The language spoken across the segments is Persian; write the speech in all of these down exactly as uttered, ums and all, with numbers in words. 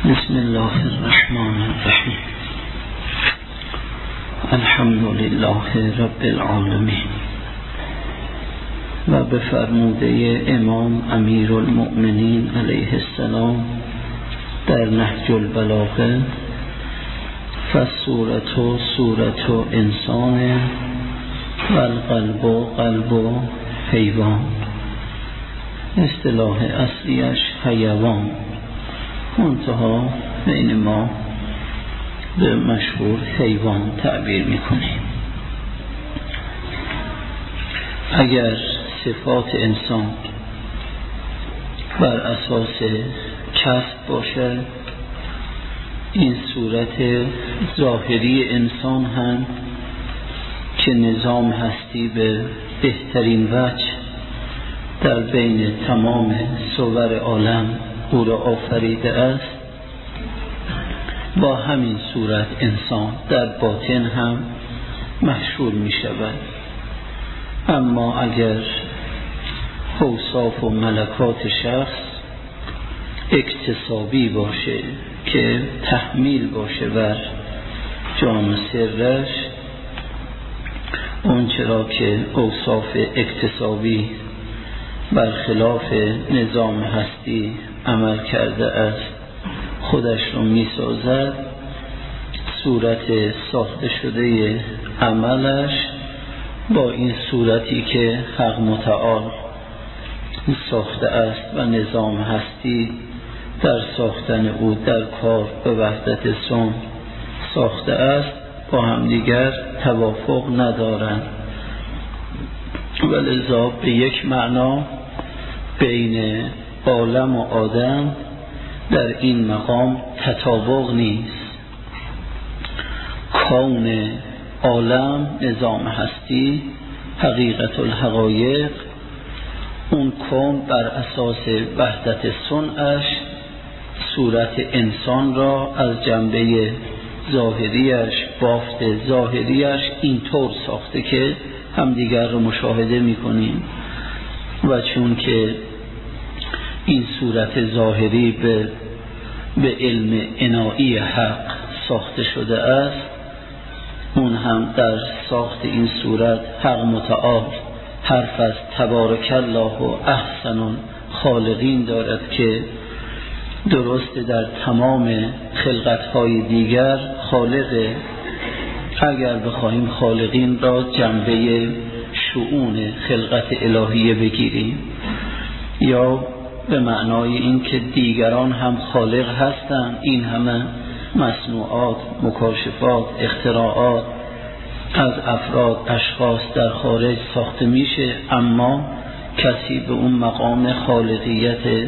بسم الله الرحمن الرحیم. الحمد لله رب العالمین. و به فرموده امام امیر المؤمنین علیه السلام در نهج البلاغه، فالصورة صورة انسان و القلب قلب حیوان. اصطلاح اصلیش حیوان، منتها بین ما به مشهور حیوان تعبیر میکنیم. اگر صفات انسان بر اساس کسب باشه، این صورت ظاهری انسان هم که نظام هستی به بهترین وجه در بین تمام صور عالم او را آفریده است، با همین صورت انسان در باطن هم محشور می شود. اما اگر اوصاف و ملکات شخص اکتسابی باشه که تحمیل باشه بر جان و سرش، اون چرا که اوصاف اکتسابی برخلاف نظام هستی عمل کرده است خودش رو می سازد، صورت ساخته شده عملش با این صورتی که حق متعال ساخته است و نظام هستی در ساختن او در کار به وحدت صنع ساخته است، با هم دیگر توافق ندارند و لذا به یک معنا بین عالم و آدم در این مقام تطابق نیست. کون عالم نظام هستی حقیقت الحقایق، اون کون بر اساس وحدت صنعش صورت انسان را از جنبه ظاهریش، بافت ظاهریش اینطور ساخته که همدیگر رو مشاهده میکنیم. و چون که این صورت ظاهری به به علم عنایی حق ساخته شده است، اون هم در ساخت این صورت حق متعال حرف از تبارک الله و احسن الخالقین دارد که درست در تمام خلقت‌های دیگر خالقه. اگر بخواهیم خالقین را جنبه شؤون خلقت الهیه بگیریم، یا به معنای این که دیگران هم خالق هستند، این همه مصنوعات، مکاشفات، اختراعات از افراد، اشخاص در خارج ساخته میشه، اما کسی به اون مقام خالقیت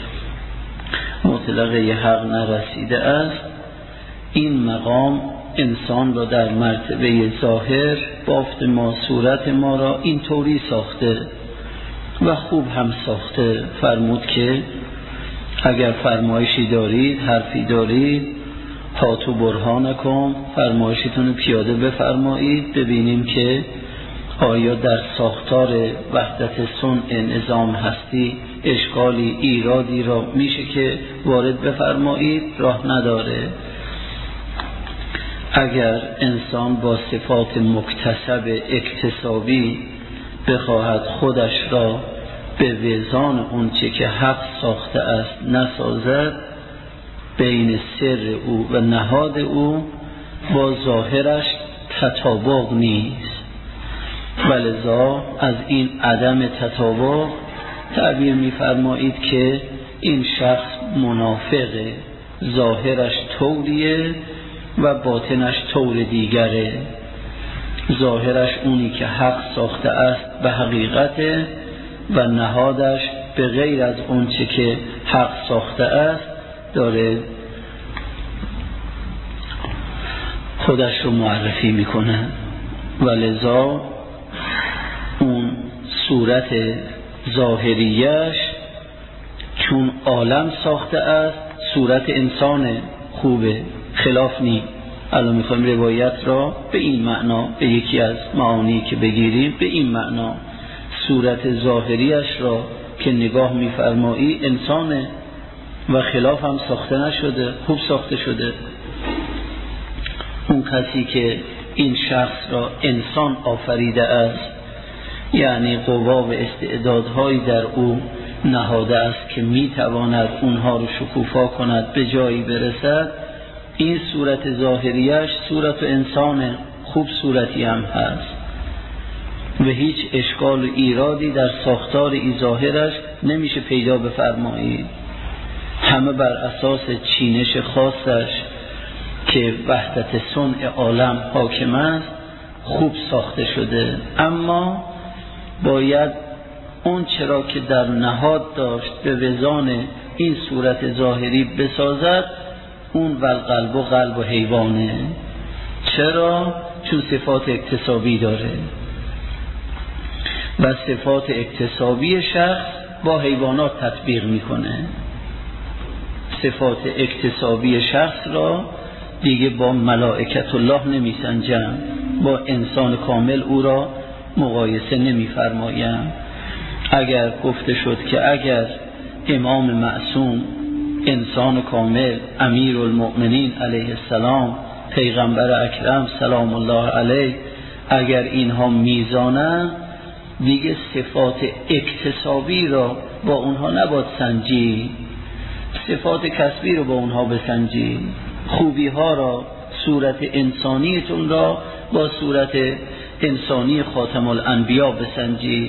مطلقه حق نرسیده است. این مقام انسان را در مرتبه ظاهر بافت ما، صورت ما را این طوری ساخته و خوب هم ساخته. فرمود که اگر فرمایشی دارید، حرفی دارید، هاتو برهانکم، فرمایشتون پیاده بفرمایید، ببینیم که آیا در ساختار وحدت صنع نظام هستی اشکالی، ایرادی را میشه که وارد بفرمایید. راه نداره. اگر انسان با صفات مکتسب اکتسابی بخواهد خودش را به وزان اون چه که حق ساخته است نسازد، بین سر او و نهاد او با ظاهرش تطابق نیست. ولذا از این عدم تطابق تعبیر می‌فرمایید که این شخص منافقه، ظاهرش طوریه و باطنش طور دیگره. ظاهرش اونی که حق ساخته است به حقیقت و نهادش به غیر از اون چه که حق ساخته است داره خودش رو معرفی میکنه. ولذا اون صورت ظاهریش چون عالم ساخته است، صورت انسان خوبه، خلاف نی. الان میخوایم روایت را به این معنا، به یکی از معانی که بگیریم، به این معنا صورت ظاهریش را که نگاه میفرمایی انسانه، و خلاف هم ساخته نشده، خوب ساخته شده. اون کسی که این شخص را انسان آفریده است، یعنی قوا و استعدادهایی در او نهاده است که میتواند اونها رو شکوفا کند به جایی برسد، این صورت ظاهریش صورت انسان خوب صورتی هم هست و هیچ اشکال و ایرادی در ساختار ای ظاهرش نمیشه پیدا بفرمایید. همه بر اساس چینش خاصش که وحدت صنع عالم حاکم است خوب ساخته شده، اما باید اون چرا که در نهاد داشت به وزان این صورت ظاهری بسازد، اون والقلب و قلب و حیوانه. چرا؟ چون صفات اکتسابی داره و صفات اکتسابی شخص با حیوانات تطبیق میکنه. صفات اکتسابی شخص را دیگه با ملائکت الله نمیسنجم، با انسان کامل او را مقایسه نمیفرمایم. اگر گفته شد که اگر امام معصوم، انسان کامل، امیر المؤمنین علیه السلام، پیغمبر اکرم سلام الله علیه، اگر اینها میزانن، دیگه صفات اکتسابی را با اونها نباید سنجی، صفات کسبی رو با اونها بسنجی. خوبی ها را، صورت انسانیتون را با صورت انسانی خاتم الانبیا بسنجی.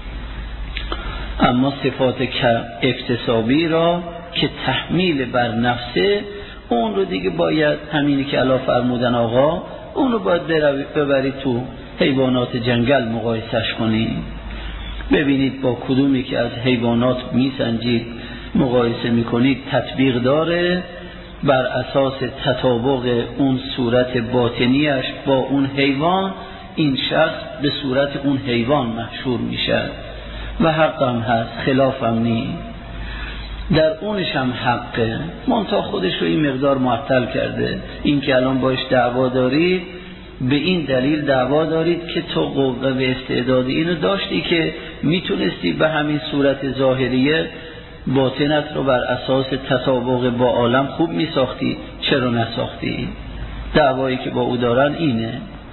اما صفات اکتسابی را که تحمیل بر نفسه، اون رو دیگه باید همینی که علا فرمودن آقا، اون رو باید ببرید تو حیوانات جنگل مقایسش کنید، ببینید با کدومی که از حیوانات میسنجید مقایسه میکنید تطبیق داره، بر اساس تطابق اون صورت باطنیش با اون حیوان، این شخص به صورت اون حیوان محشور میشه و حق هم هست، خلاف هم نی، در اونش هم حقه، منتها خودش رو این مقدار معطل کرده. این که الان باش دعوا دارید، به این دلیل دعوا دارید که تو قوه و استعداد اینو داشتی که میتونستی به همین صورت ظاهریه باطنت رو بر اساس تطابق با عالم خوب میساختی، چرا نساختی؟ دعوایی که با او دارن اینه.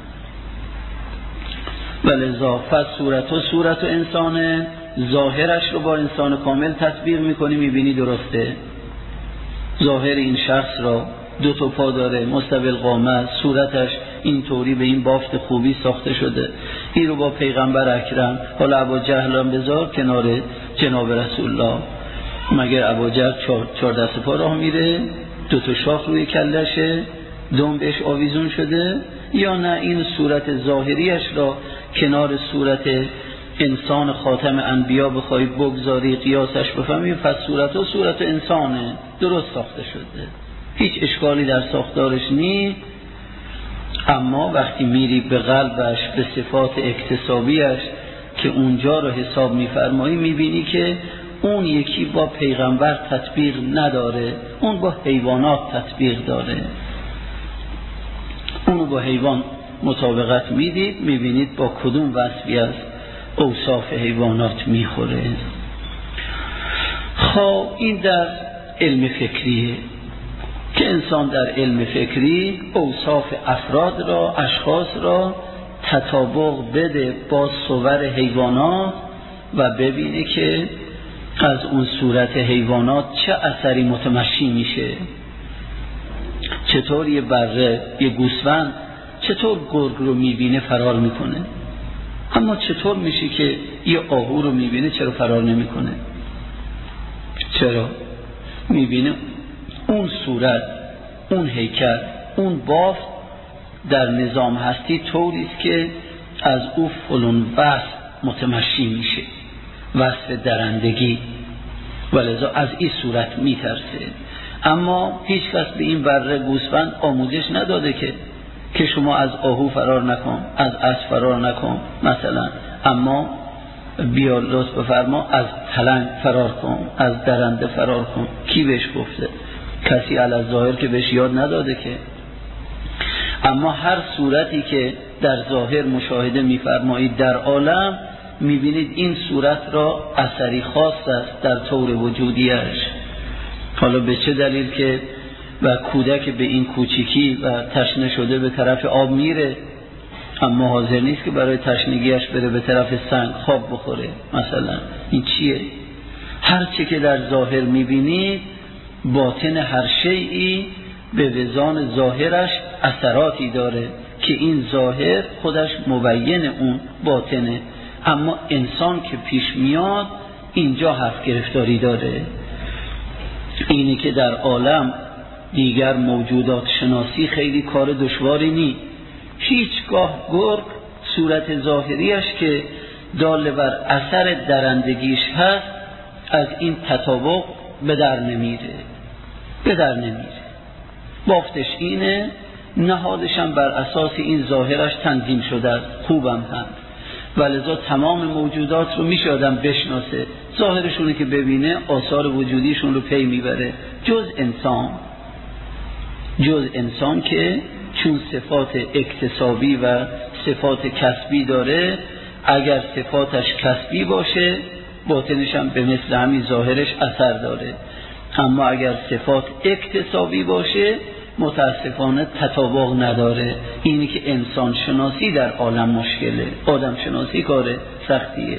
ولذا فس صورت و صورت و انسانه، ظاهرش رو با انسان کامل تطبیق میکنی، میبینی درسته. ظاهر این شخص را دو تا پا داره، مستوی القامت، صورتش این طوری به این بافت خوبی ساخته شده. این رو با پیغمبر اکرم، حالا ابو جهل هم بذار کنار جناب رسول الله، مگر ابو جهل چهار, چهار دست پا راه میره، دو تا شاخ روی کلشه، دم بهش آویزون شده؟ یا نه این صورت ظاهریش را کنار صورت انسان خاتم انبیا بخوای بگذاری، قیاسش بفهمی، پس صورت و صورت انسانه، درست ساخته شده، هیچ اشکالی در ساختارش نیست. اما وقتی میری به قلبش، به صفات اکتسابیش که اونجا رو حساب میفرمایی، میبینی که اون یکی با پیغمبر تطبیق نداره، اون با حیوانات تطبیق داره. اونو با حیوان مطابقت میدید، میبینید با کدوم وصفی از اوصاف حیوانات میخوره. خب این در علم فکریه که انسان در علم فکری اوصاف افراد را، اشخاص را تطابق بده با صور حیوانات و ببینه که از اون صورت حیوانات چه اثری متمشی میشه. چطور یه بره، یه گوسفند چطور گرگ رو میبینه فرار میکنه، اما چطور میشه که یه آهو رو میبینه چرا فرار نمیکنه؟ چرا؟ میبینه اون صورت، اون هیکل، اون بافت در نظام هستی طوریست که از او فلون وصف متمشی میشه، وصف درندگی، ولذا از این صورت میترسه. اما هیچ کس به این بره گوسفند آموزش نداده که که شما از آهو فرار نکن، از اسب فرار نکن مثلا، اما بیا لطف بفرما از پلنگ فرار کن، از درنده فرار کن. کی بهش گفته؟ کسی علی ظاهر که بهش یاد نداده که. اما هر صورتی که در ظاهر مشاهده میفرمایید در عالم، میبینید این صورت را اثری خاص است در طور وجودیش. حالا به چه دلیل که و کودک به این کوچیکی و تشنه شده به طرف آب میره، اما حاضر نیست که برای تشنگیش بره به طرف سنگ خواب بخوره مثلا. این چیه؟ هر چی که در ظاهر میبینید، باطن هر شیئی به وزان ظاهرش اثراتی داره که این ظاهر خودش مبین اون باطنه، اما انسان که پیش میاد اینجا حرف گرفتاری داره. اینی که در عالم دیگر موجودات شناسی خیلی کار دشواری نی. هیچگاه گرگ صورت ظاهریش که دال بر اثر درندگیش هست از این تطابق به در نمیره به در نمیره بافتش اینه، نهادشم بر اساس این ظاهرش تنظیم شده است، خوبم هم، ولذا تمام موجودات رو میشه آدم بشناسه، ظاهرشونه که ببینه آثار وجودیشون رو پی میبره، جز انسان جز انسان که چون صفات اکتسابی و صفات کسبی داره، اگر صفاتش کسبی باشه باطنش هم به مثل همین ظاهرش اثر داره، اما اگر صفات اکتسابی باشه متاسفانه تطابق نداره. اینی که انسان شناسی در عالم مشکله، آدم شناسی کار سختیه.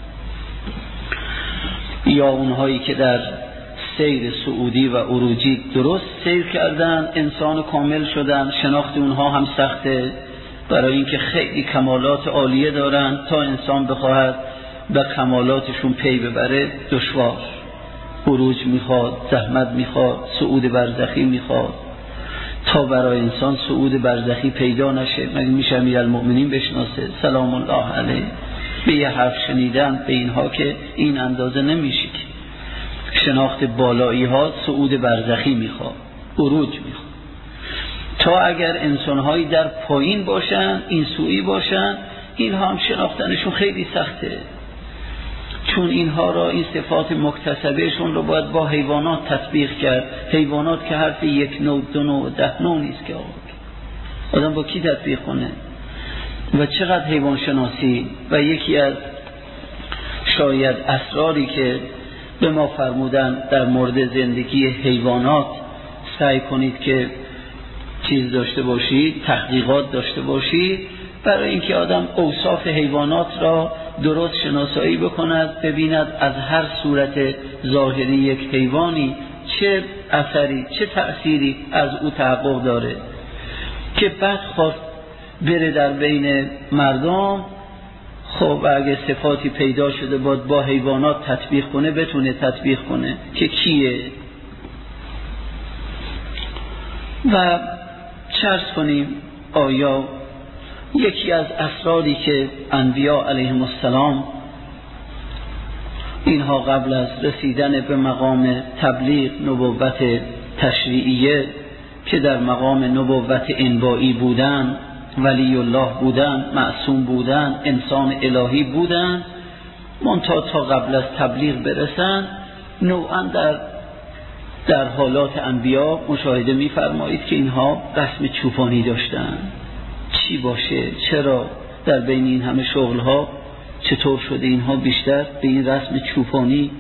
یا اونهایی که در سیر صعودی و عروجی درست سیر کردن، انسان کامل شدن، شناخت اونها هم سخته، برای اینکه خیلی کمالات عالیه دارن، تا انسان بخواهد به کمالاتشون پی ببره دشوار، عروج میخواد، زحمت میخواد، صعود برزخی میخواد. تا برای انسان صعود برزخی پیدا نشه مگه میشه امیرالمؤمنین بشناسه سلام الله علیه؟ به یه حرف شنیدن به اینها که این اندازه نمیشه. شناخت بالایی ها صعود برزخی میخواد، عروج میخواد. تا اگر انسانهایی در پایین باشن، این سویی باشن، اینها هم شناختنشون خیلی سخته، چون اینها را این صفات مکتسبهشون رو باید با حیوانات تطبیق کرد. حیوانات که حرف یک نوع دو نوع ده نوع نیست که آدم با کی تطبیق کنه؟ و چقدر حیوان شناسی. و یکی از شاید اسراری که به ما فرمودن در مورد زندگی حیوانات، سعی کنید که چیز داشته باشید، تحقیقات داشته باشید، برای اینکه آدم اوصاف حیوانات را درست شناسایی بکند، ببیند از هر صورت ظاهری یک حیوانی چه اثری چه تأثیری از او تحقق داره، که بعد خواست بره در بین مردم. خب اگه صفاتی پیدا شده باید با حیوانات تطبیق کنه، بتونه تطبیق کنه که کیه. و چرس کنیم آیا یکی از اسراری که انبیاء علیهم السلام اینها قبل از رسیدن به مقام تبلیغ نبوت تشریعیه که در مقام نبوت انبائی بودن، ولی الله بودن، معصوم بودن، انسان الهی بودن، منتها تا قبل از تبلیغ برسن نوعا در در حالات انبیا مشاهده می‌فرمایید که اینها رسم چوپانی داشتن. چی باشه؟ چرا در بین این همه شغلها چطور شده اینها بیشتر به این رسم چوپانی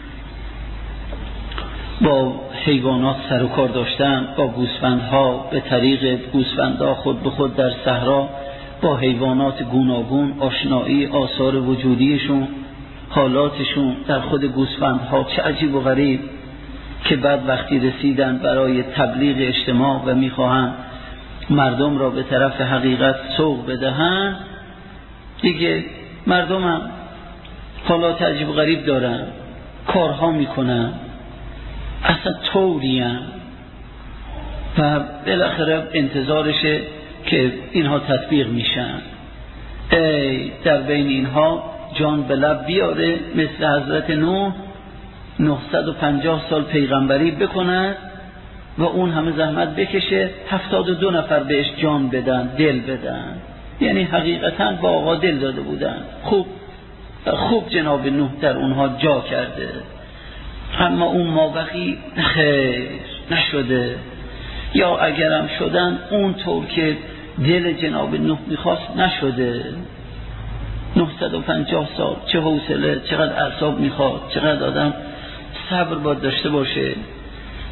با حیوانات سر و کار داشتن، با گوسفندها، به طریق گوسفندها خود به خود در صحرا با حیوانات گوناگون آشنایی، آثار وجودیشون، حالاتشون در خود گوسفندها چه عجیب و غریب، که بعد وقتی رسیدن برای تبلیغ اجتماع و میخواهند مردم را به طرف حقیقت سوق بدهند، دیگه مردم هم حالات عجیب و غریب دارن، کارها میکنن اصلا طوریم و بالاخره انتظارشه که اینها تطبیق میشن. ای در بین اینها جان به لب بیاره، مثل حضرت نوح نهصد و پنجاه سال پیغمبری بکند و اون همه زحمت بکشه، هفتاد و دو نفر بهش جان بدن، دل بدن، یعنی حقیقتا با آقا دل داده بودن، خوب خوب جناب نوح در اونها جا کرده. اما اون مابقی خیر نشده، یا اگرم شدن اون طور که دل جناب نوح میخواست نشده. نهصد و پنجاه سال چه حوصله، چقدر اعصاب میخواد، چقدر آدم صبر باید داشته باشه.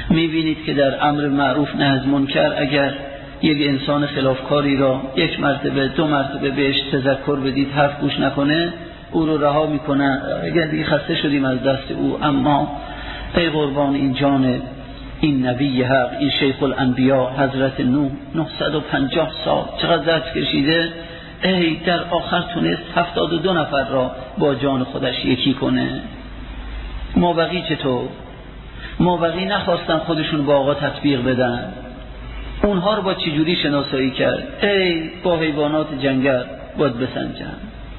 میبینید که در امر معروف نهی از منکر اگر یک انسان خلافکاری را یک مرتبه دو مرتبه بهش تذکر بدید حرف گوش نکنه، او رو رها میکنن. اگر دیگه خسته شدیم از دست او، اما ای قربان این جان این نبی حق، این شیخ الانبیا حضرت نوح، نهصد و پنجاه سال چقدر درس کشیده، ای در آخر تونست هفتاد و دو نفر را با جان خودش یکی کنه. ما بقی چطور؟ ما بقی نخواستن خودشون با آقا تطبیق بدن، اونها رو با چجوری شناسایی کرد؟ ای با حیوانات جنگل باید بسنجن.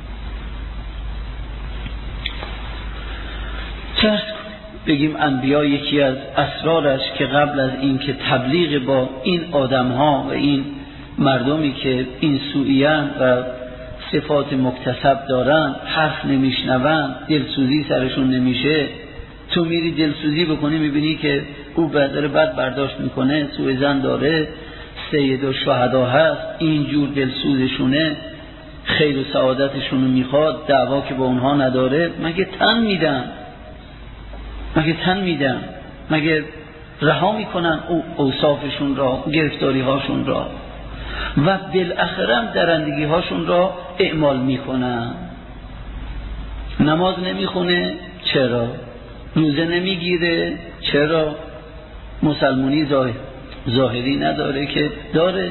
چرا بگیم انبیا یکی از اسرارش که قبل از این که تبلیغ با این آدم‌ها و این مردمی که این سوئیان و صفات مکتسب دارن حرف نمیشنون، دلسوزی سرشون نمیشه، تو میری دلسوزی بکنی میبینی که او داره بد برداشت میکنه، سوء ظن داره، سید و شهدا هست، اینجور دلسوزشونه، خیر و سعادتشونو میخواد، دعوا که با اونها نداره، مگه تن میدن؟ مگه تن میدن؟ مگه رها میکنن او اوصافشون را، گرفتاری هاشون را و بالاخره هم درندگی هاشون را اعمال میکنن؟ نماز نمیخونه چرا؟ روزه نمیگیره چرا؟ مسلمانی ظاهر ظاهری نداره که داره.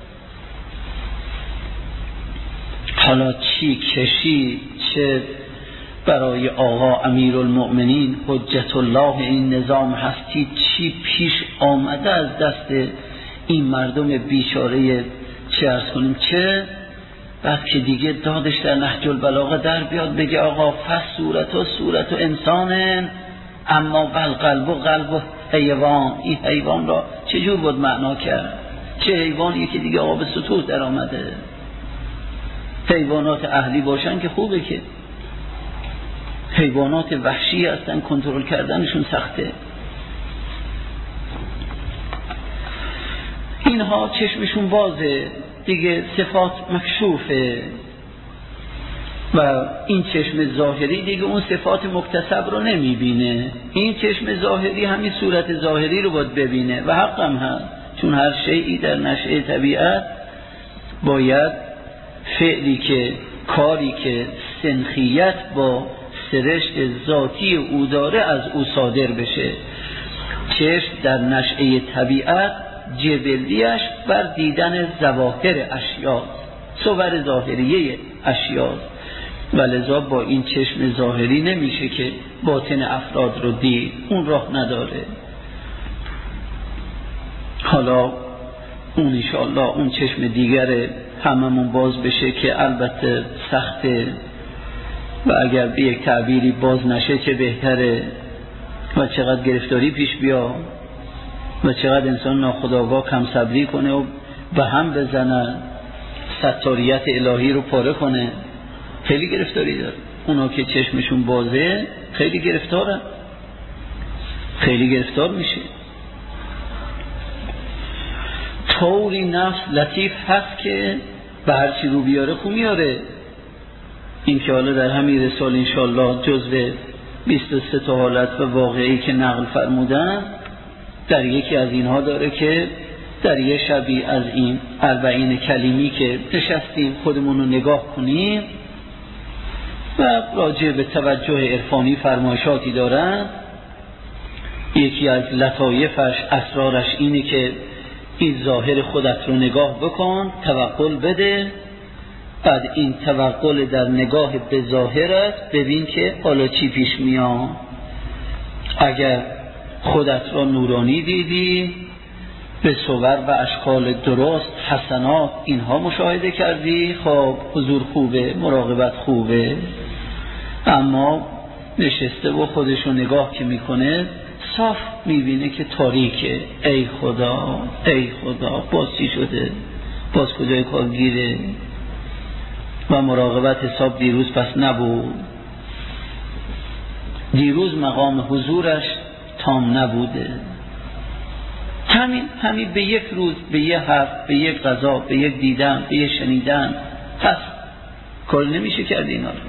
حالا چی کشی چه برای آقا امیرالمؤمنین حجت الله این نظام هستی، چی پیش آمده از دست این مردم بیچاره، چه عرض کنیم چه بعد که دیگه دادش در نهج البلاغه در بیاد بگه آقا فس صورت و صورت و انسانن اما بل قلب و قلب و حیوان. این حیوان را چجور بود معنا کرد؟ چه حیوانی که دیگه آقا به سطوح در آمده؟ حیوانات اهلی باشن که خوبه، که حیوانات وحشی هستن کنترل کردنشون سخته. اینها چشمشون بازه دیگه، صفات مکشوفه و این چشم ظاهری دیگه اون صفات مکتسب رو نمیبینه. این چشم ظاهری همین صورت ظاهری رو باید ببینه و حقم هست، چون هر شیئی در نشأه طبیعت باید فعلی که کاری که سنخیت با سرشت ذاتی او داره از او صادر بشه. چشم در نشأه طبیعت جبلیش بر دیدن ظواهر اشیا، صور ظاهریه اشیا، ولذا با این چشم ظاهری نمیشه که باطن افراد رو دید، اون راه نداره. حالا اون انشاءالله اون چشم دیگر هممون باز بشه که البته سخته و اگر به یک تعبیری باز نشه چه بهتره و چقدر گرفتاری پیش بیا و چقدر انسان ناخودآگاه کم صبری کنه و به هم بزنه، ستاریت الهی رو پاره کنه. خیلی گرفتاری داره. اونا که چشمشون بازه خیلی گرفتارن، خیلی گرفتار میشه. طوری نفس لطیف هست که به هر چی رو بیاره خو میاره. این که حالا در همین رسال انشاءالله جزو بیست و سه تا حالت و واقعی که نقل فرمودن، در یکی از اینها داره که در یه شبی از این اربعین کلیمی که نشستیم خودمون رو نگاه کنیم و راجع به توجه عرفانی فرمایشاتی دارن. یکی از لطایفش اسرارش اینه که این ظاهر خودت رو نگاه بکن، توقل بده، بعد این توقل در نگاه به ظاهرت ببین که حالا چی پیش میاد. اگر خودت را نورانی دیدی، به صور و اشکال درست حسنات اینها مشاهده کردی، خب حضور خوبه، مراقبت خوبه. اما نشسته و خودشو نگاه که میکنه صاف میبینه که تاریکه. ای خدا ای خدا باز چی شده؟ باز کجای کار گیره؟ و مراقبت حساب دیروز پس نبود، دیروز مقام حضورش تام نبوده. همین همین به یک روز، به یک حرف، به یک غذا، به یک دیدن، به یک شنیدن هست، کار نمیشه کرد اینا رو.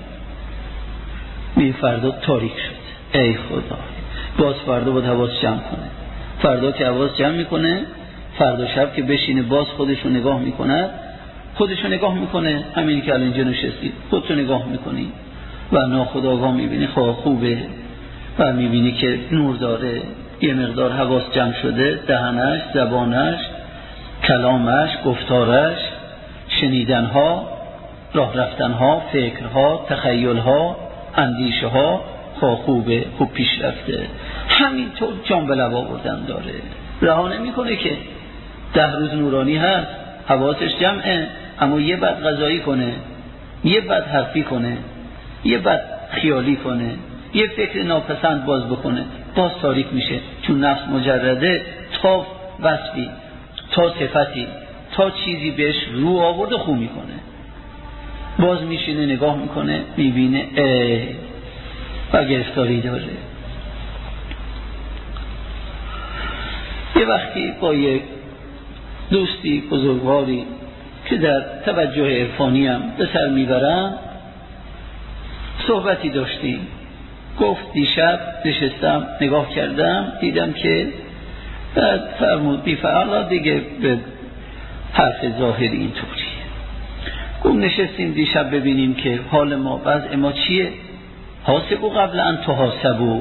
می فردا تاریک شد، ای خدا باز فردا باید حواس جمع کنه، فردا که حواس جمع میکنه، فردا شب که بشینه باز خودشو نگاه میکنه، خودشو نگاه میکنه، همین که الان اینجا نشستی خودتو نگاه میکنی و ناخودآگاه میبینی خواه خوبه و میبینی که نور داره، یه مقدار حواس جمع شده، دهنش، زبانش، کلامش، گفتارش، شنیدنها، راه رفتنها، فکرها، تخیلها، اندیشها خواه خوبه، خوب پیش رفته، همینطور جان به لب آوردن داره، رها نمیکنه که ده روز نورانی هست، حواسش جمعه، اما یه بد غذایی کنه، یه بد حرفی کنه، یه بد خیالی کنه، یه فکر ناپسند باز بکنه، باز تاریک میشه، چون نفس مجرده تا وصفی، تا صفتی، تا چیزی بهش رو آورده خو میکنه، باز میشینه نگاه میکنه میبینه اه و گرفتاری داره. یه وقتی با یک دوستی بزرگواری که در توجه عرفانی هم به سر میبرم صحبتی داشتیم، گفت دیشب نشستم نگاه کردم دیدم که بعد فرمود بیفعلا دیگه به حرف ظاهری اینطوری، گفت نشستیم دیشب ببینیم که حال ما وضع ما چیه، حاسبو قبل ان تحاسبو.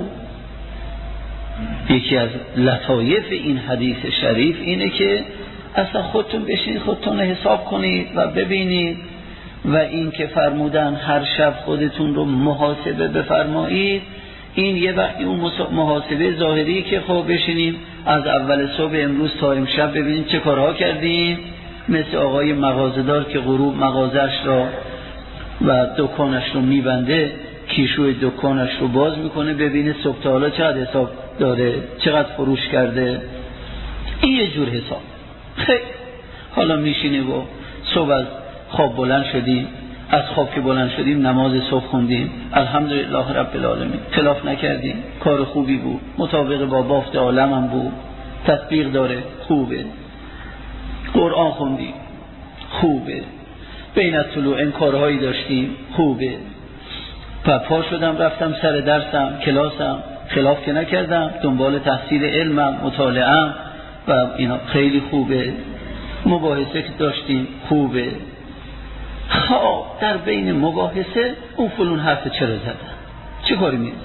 یکی از لطایف این حدیث شریف اینه که اصلا خودتون بشینید خودتون حساب کنید و ببینید، و این که فرمودن هر شب خودتون رو محاسبه بفرمایید، این یه وقتی اون محاسبه ظاهری که خب بشینیم از اول صبح امروز تا امشب ببینید چه کارها کردیم، مثل آقای مغازه‌دار که غروب مغازش را و دکانش رو میبنده، کیشوی دکانش رو باز میکنه ببینه صبح تا حالا چقدر حساب داره، چقدر فروش کرده، این یه جور حساب. خیلی حالا میشینه و صبح از خواب بلند شدیم، از خواب که بلند شدیم نماز صبح خوندیم، الحمدلله رب العالمین، خلاف نکردیم، کار خوبی بود، مطابق با بافت عالم هم بود، تطبیق داره، خوبه، قرآن خوندیم، خوبه، بین طلوع این کارهایی داشتیم، خوبه، پا شدم رفتم سر درسم کلاسم، خلاف که نکردم، دنبال تحصیل علمم، مطالعه‌ام و اینا خیلی خوبه، مباحثه که داشتیم خوبه. خب در بین مباحثه اون فلون حرف چرا زدن، چه کاری میرسی؟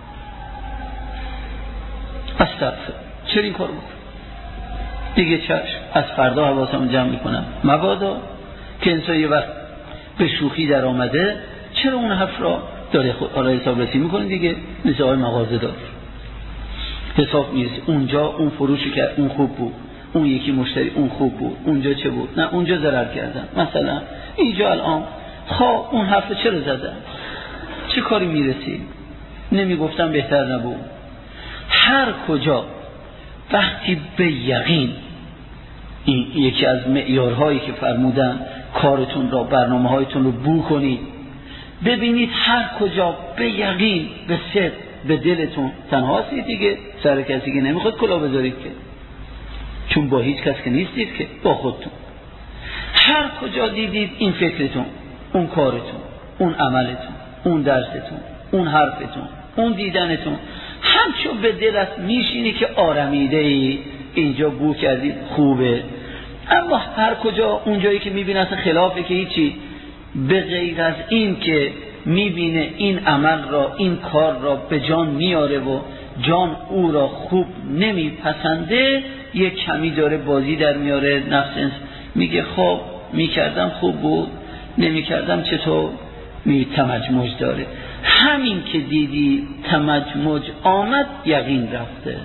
استغفر، چرا این کار بکن؟ دیگه چشم، از فردا حواسم جمع میکنم، مبادا که انسان یه وقت به شوخی در آمده چرا اون حرف را داره خود حالا حساب رسی میکنه دیگه، مثل آقای مغازه دار حساب میرسی، اونجا اون فروشی کرد اون خوب بود، اون یکی مشتری اون خوب بود، اونجا چه بود، نه اونجا ضرر کردن مثلا، اینجا الان خب اون حرف چرا زدن، چه کاری میرسی؟ نمیگفتم بهتر نبود؟ هر کجا وقتی به یقین، این یکی از معیارهایی که فرمودن کارتون را، برنامه هایتون رو بو کنید، ببینید هر کجا به یقین، به صدق، به دلتون تنهاستی دیگه، سر کسی که نمیخواد کلا بذارید که، چون با هیچ کس که نیستید که، با خودتون. هر کجا دیدید این فکرتون، اون کارتون، اون عملتون، اون درستون، اون حرفتون، اون دیدنتون، همچون به دلت میشینی که آرمیده ای، اینجا بو کردید خوبه، اما هر کجا اونجایی که میبینه اصلا خلافه که هیچی، به غیر از این که میبینه این عمل را، این کار را به جان میاره و جان او را خوب نمیپسنده، یک کمی داره بازی در میاره، نفس میگه خب میکردم خوب بود، نمیکردم چطور، می تمجمج داره. همین که دیدی تمجمج آمد یقین رفته،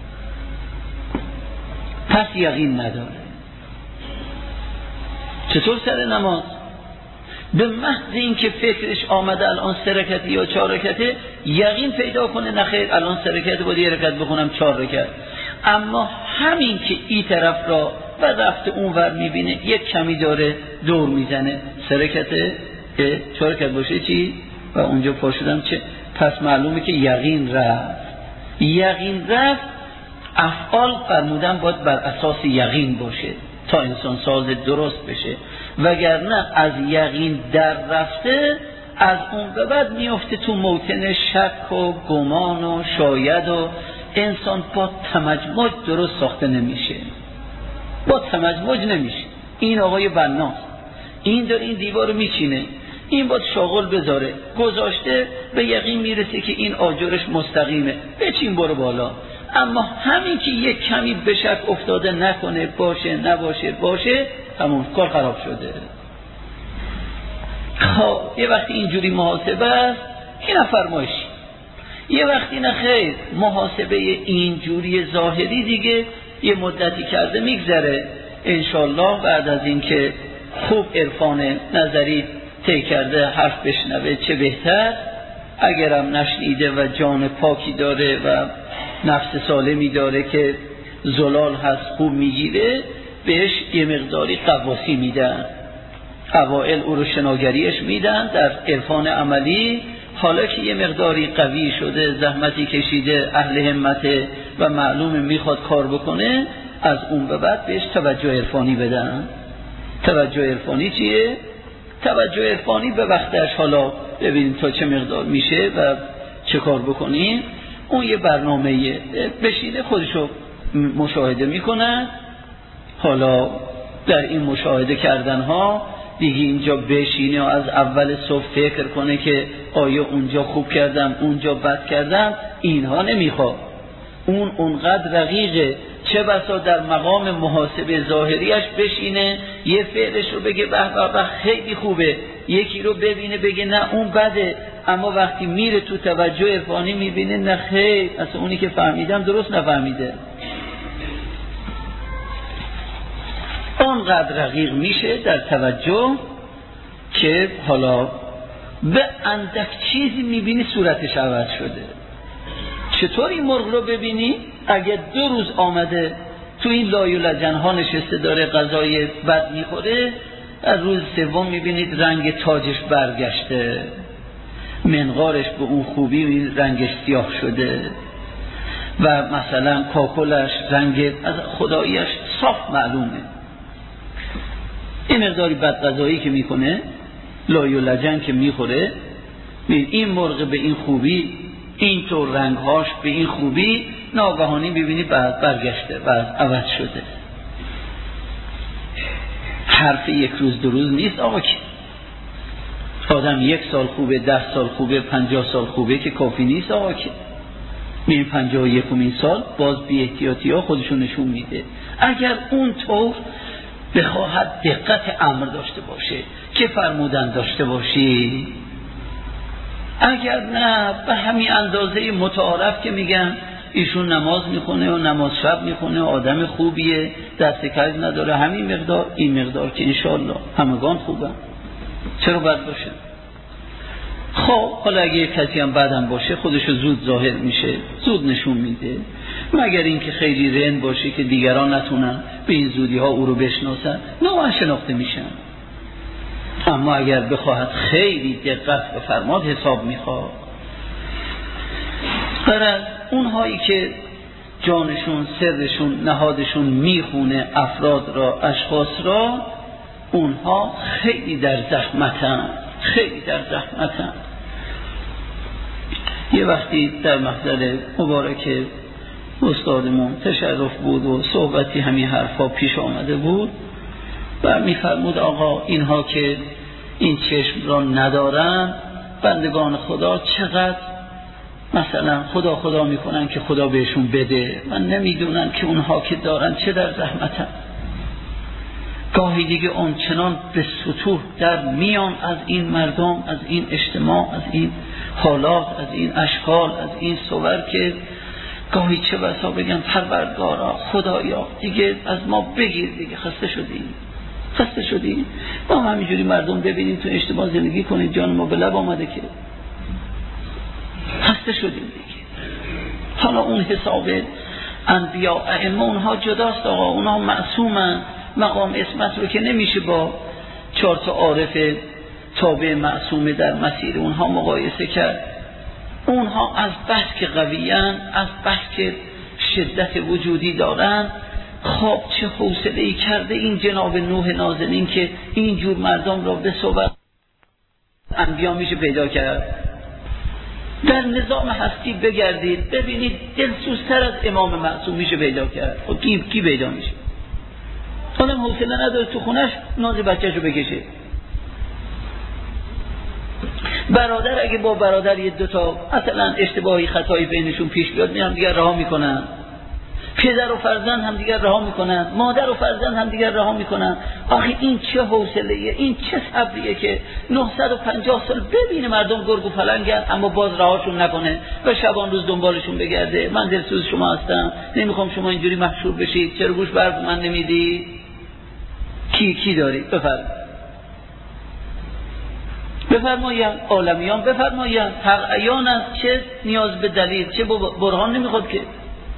پس یقین نداره. چطور سر نماز؟ به محض این که فکرش آمده الان سه رکعت یا چهار رکعته، یقین پیدا کنه نخیر الان سه رکعت باید یه رکعت بخونم چهار رکعت، اما همین که این طرف را و رفته اون ور میبینه یک کمی داره دور میزنه، سه رکعته چهار رکعت باشه چی؟ و اونجا پا شدم چه؟ پس معلومه که یقین رفت. یقین رفت، افعال فرمودن باید بر اساس یقین باشه تا انسان ساز درست بشه، وگرنه از یقین در رفته از اون به بعد میفته تو موطن شک و گمان و شاید و انسان با تمجمج درست ساخته نمیشه، با تمجمج نمیشه. این آقای بناست، این داره این دیوار رو میچینه، این باید شاغل بذاره، گذاشته به یقین میرسه که این آجرش مستقیمه، بچین برو بالا. اما همین که یک کمی به شک افتاده نکنه، باشه نباشه باشه، همون کار خراب شده. خب یه وقتی اینجوری محاسبه است، این فرمایشی. یه وقتی نه خیر، محاسبه اینجوری ظاهری دیگه یه مدتی کرده میگذره، انشالله بعد از این که خوب عرفان نظری طی کرده حرف بشنوه چه بهتر. اگرم نشنیده و جان پاکی داره و نفس سالمی داره که زلال هست خوب میگیره، بهش یه مقداری قواسی میدن، اوائل او رو شناگریش میدن در عرفان عملی. حالا که یه مقداری قوی شده، زحمتی کشیده، اهل همته و معلومه میخواد کار بکنه، از اون به بعد بهش توجه عرفانی بدن. توجه عرفانی چیه؟ توجه عرفانی به وقتش، حالا ببینیم تا چه مقدار میشه و چه کار بکنیم. اون یه برنامه بشینه خودشو مشاهده میکنه. حالا در این مشاهده کردن ها دیگه اینجا بشینه و از اول صبح فکر کنه که آیا اونجا خوب کردم اونجا بد کردم، اینها نمیخواد. اون اونقدر رقیقه، چه بسا در مقام محاسبه ظاهریش بشینه یه فعلش رو بگه به به به خیلی خوبه، یکی رو ببینه بگه نه اون بده، اما وقتی میره تو توجه عرفانی میبینه نه خیر، اصلا اونی که فهمیدم درست نفهمیده. اونقدر رقیق میشه در توجه که حالا به اندک چیزی میبینی صورتش عوض شده. چطور این مرغ رو ببینی؟ اگه دو روز آمده تو این لای و لجن ها نشسته داره غذای بد میخوره، از روز سوم میبینید رنگ تاجش برگشته، منقارش به اون خوبی رنگش سیاه شده و مثلا کاکلش رنگ از خداییش صاف معلومه. این مقداری بد غذایی که میکنه، لای و لجن که میخوره، این مرغ به این خوبی، اینطور رنگهاش به این خوبی، ناگهانی ببینی بعد برگشته، بعد عوض شده. حرف یک روز دو روز نیست آقا، که آدم یک سال خوبه، ده سال خوبه، پنجاه سال خوبه که کافی نیست آقا. که این پنجاه و یکمین سال باز بی احتیاطی ها خودشون نشون میده. اگر اون طور بخواهد دقت امر داشته باشه که فرمودن داشته باشی، اگر نه به همین اندازه متعارف که میگن ایشون نماز میخونه و نماز شب میخونه و آدم خوبیه، دست کج نداره، همین مقدار، این مقدار که انشالله همگان خوبه، چرا بد باشه؟ خب حالا اگه کسی هم بعدم باشه خودشو زود ظاهر میشه، زود نشون میده، مگر اینکه خیلی رند باشه که دیگران نتونن به این زودی ها او رو بشناسن، نوعا شناخته میشن. اما اگر بخواهد خیلی دقت بفرماد حساب میخواد. برای اونهایی که جانشون، سرشون، نهادشون میخونه افراد را، اشخاص را، اونها خیلی در زحمتن، خیلی در زحمتن. یه وقتی در محضر مبارک استادمون تشرف بود و صحبتی همین حرفا پیش آمده بود و میفرمود آقا اینها که این چشم را ندارن، بندگان خدا چقدر مثلا خدا خدا میکنن که خدا بهشون بده، من نمیدونن که اونها که دارن چه در زحمتن. گاهی دیگه اون چنان به سطوح در میان از این مردم، از این اجتماع، از این حالات، از این اشکال، از این صور که گاهی چه بسا بگن پروردگارا خدایا دیگه از ما بگیر، دیگه خسته شدیم خسته شدیم ما هم همینجوری مردم ببینیم تو اجتماع زندگی کنید، جان ما به لب آمده که خسته شدیم دیگه. حالا اون حساب انبیاء ائمه اونها جداست آقا، اونها معصومن، مقام اسمت رو که نمیشه با چهار تا عارف تابع معصومه در مسیر اونها مقایسه کرد. اونها از بس که قویان، از بس که شدت وجودی دارن، خواب چه حوصله‌ای کرده این جناب نوح نازنین که اینجور مردم را به صحبت انبیا میشه پیدا کرد. در نظام هستی بگردید ببینید دلسوزتر از امام معصوم میشه پیدا کرد. خب کی کی پیدا میشه؟ آدم حوصله نداره تو خونش ناز بچه‌شو بکشه. برادر اگه با برادر یه دو تا مثلا اشتباهی خطایی بینشون پیش بیاد میام دیگه رها میکنن. پدر و فرزند هم دیگر رها میکنن، مادر و فرزند هم دیگر رها میکنن. آخه این چه حوصله‌ایه، این چه صبریه که نهصد و پنجاه سال ببینه مردم گرگ و پلنگن اما باز رهاشون نکنه و شبان روز دنبالشون بگرده. من دلسوز شما هستم، نمیخوام شما اینجوری محشور بشید، چرا گوش برف من نمیدی؟ کی کی داری؟ بفرمایید بفرمایید عالمیان بفرمایید، حق عیان است، چه نیاز به دلیل چه برهان نمیخواد که.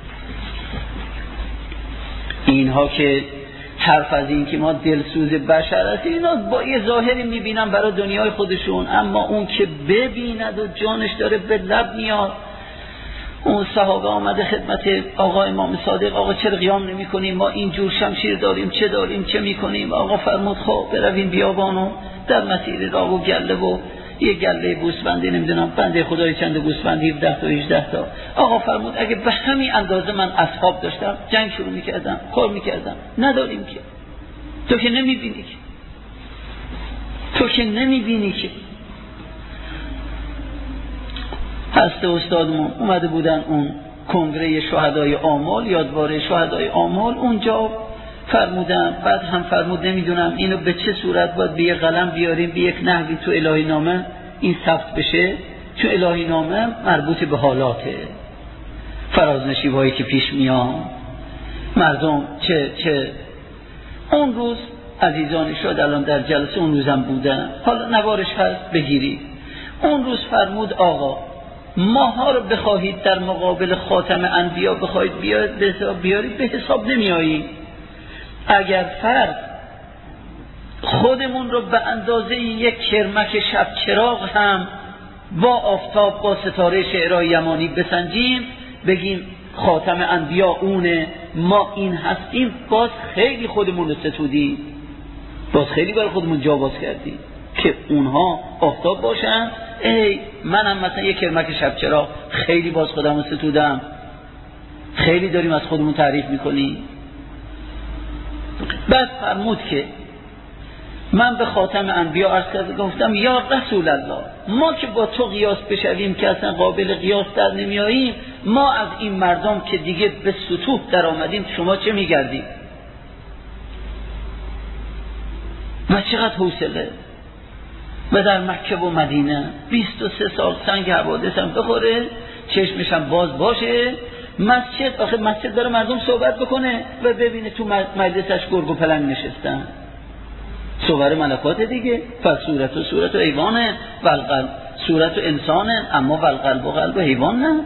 اینها که حرف از این که ما دلسوز بشر هستیم اینا با یه ظاهری میبینن برای دنیای خودشون، اما اون که ببیند و جانش داره به لب میاد. اون صحابه آمده خدمت آقا امام صادق، آقا چرا قیام نمی کنیم، ما اینجور شمشیر داریم چه داریم چه میکنیم؟ آقا فرمود خب برویم بیابانو در مسیر راه و گله و یه گله گوسفندی نمیدونم بنده خدای چند گوسفندی هفده تا هجده تا. آقا فرمود اگه به همین اندازه من اصحاب داشتم جنگ شروع میکردم کار میکردم. نداریم که، تو که نمیبینی که تو که نمیبینی که هست استادمون اومده بودن اون کنگره شهدای آمل، یادواره شهدای آمل، اونجا فرمودن، بعد هم فرمود نمیدونم اینو به چه صورت باید به یه قلم بیاریم به یک نحوی تو الهی نامه این ثبت بشه، چون الهی نامه مربوط به حالاته، فرازنشیبایی که پیش میاد مردم چه چه اون روز عزیزانی شد الان در جلسه اون روزم بودن، حالا نوارش هست بگیرید. اون روز فرمود آقا ماها رو بخواهید در مقابل خاتم انبیا بخواهید بیارید به حساب بیارید به حساب نمیایید. اگر فرد خودمون رو به اندازه یک کرمک شب چراغ هم با آفتاب با ستاره شعرهای یمانی بسنجیم بگیم خاتم انبیا اونه ما این هستیم، باز خیلی خودمون رو ستودیم، باز خیلی برای خودمون جا باز کردیم که اونها آفتاب باشن. ای منم مثلا یک کرمک شب چراغ خیلی باز خودم رو ستودم، خیلی داریم از خودمون تعریف میکنیم. بعد فرمود که من به خاتم انبیا عرض کردم گفتم یا رسول الله ما که با تو قیاس بشویم که اصلا قابل قیاس در نمیاییم، ما از این مردم که دیگه به سطوح در آمدیم شما چه میگردیم؟ و چقدر حوصله. و در مکه و مدینه بیست و سه سال سنگ حوادث هم بخوره چشمش هم باز باشه، مسجد آخه مسجد داره مردم صحبت بکنه و ببینه تو مجلسش گرگ و پلنگ نشستن، صور ملکات دیگه. پس صورت و صورت و حیوانه و القلب صورت و انسانه اما و القلب و قلب و حیوان نه.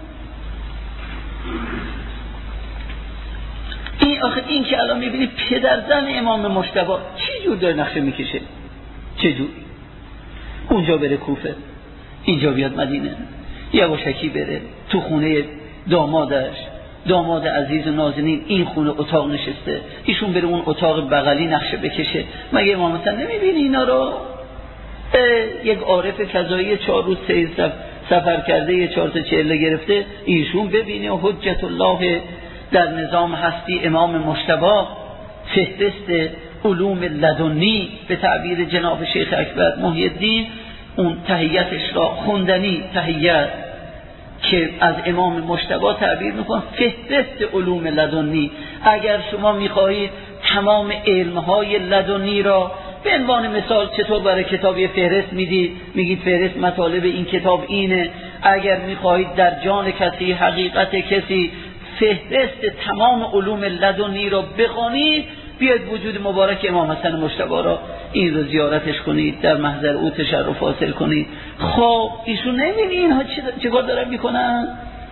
این آخه این که الان میبینی پدرزن امام مجتبی چی جور داره نقشه میکشه، چه جور اونجا بره کوفه اینجا بیاد مدینه، یواشکی بره تو خونه دامادش، داماد عزیز و نازنین این خونه اتاق نشسته، ایشون بره اون اتاق بغلی نقشه بکشه. مگه امام حسن نمیبینی اینا رو؟ یک عارف کذایی چهار روز سه سفر کرده یه چهار تا چهله گرفته، ایشون ببینه و حجت الله در نظام هستی امام مجتبی فهرست علوم لدنی به تعبیر جناب شیخ اکبر محی الدین اون تحییتش را خوندنی تحییت که از امام مجتبی تعبیر میکن فهرست علوم لدنی. اگر شما میخواهید تمام علمهای لدنی را به عنوان مثال چطور برای کتابی فهرست میدید، میگید فهرست مطالب این کتاب اینه، اگر میخواهید در جان کسی حقیقت کسی فهرست تمام علوم لدنی را بخوانید بیاید وجود مبارک امام حسن مجتبی را این رو زیارتش کنید، در محضر او تشرف حاصل کنید. خب ایشون نمی‌بینی اینها چه کار دارن میکنن؟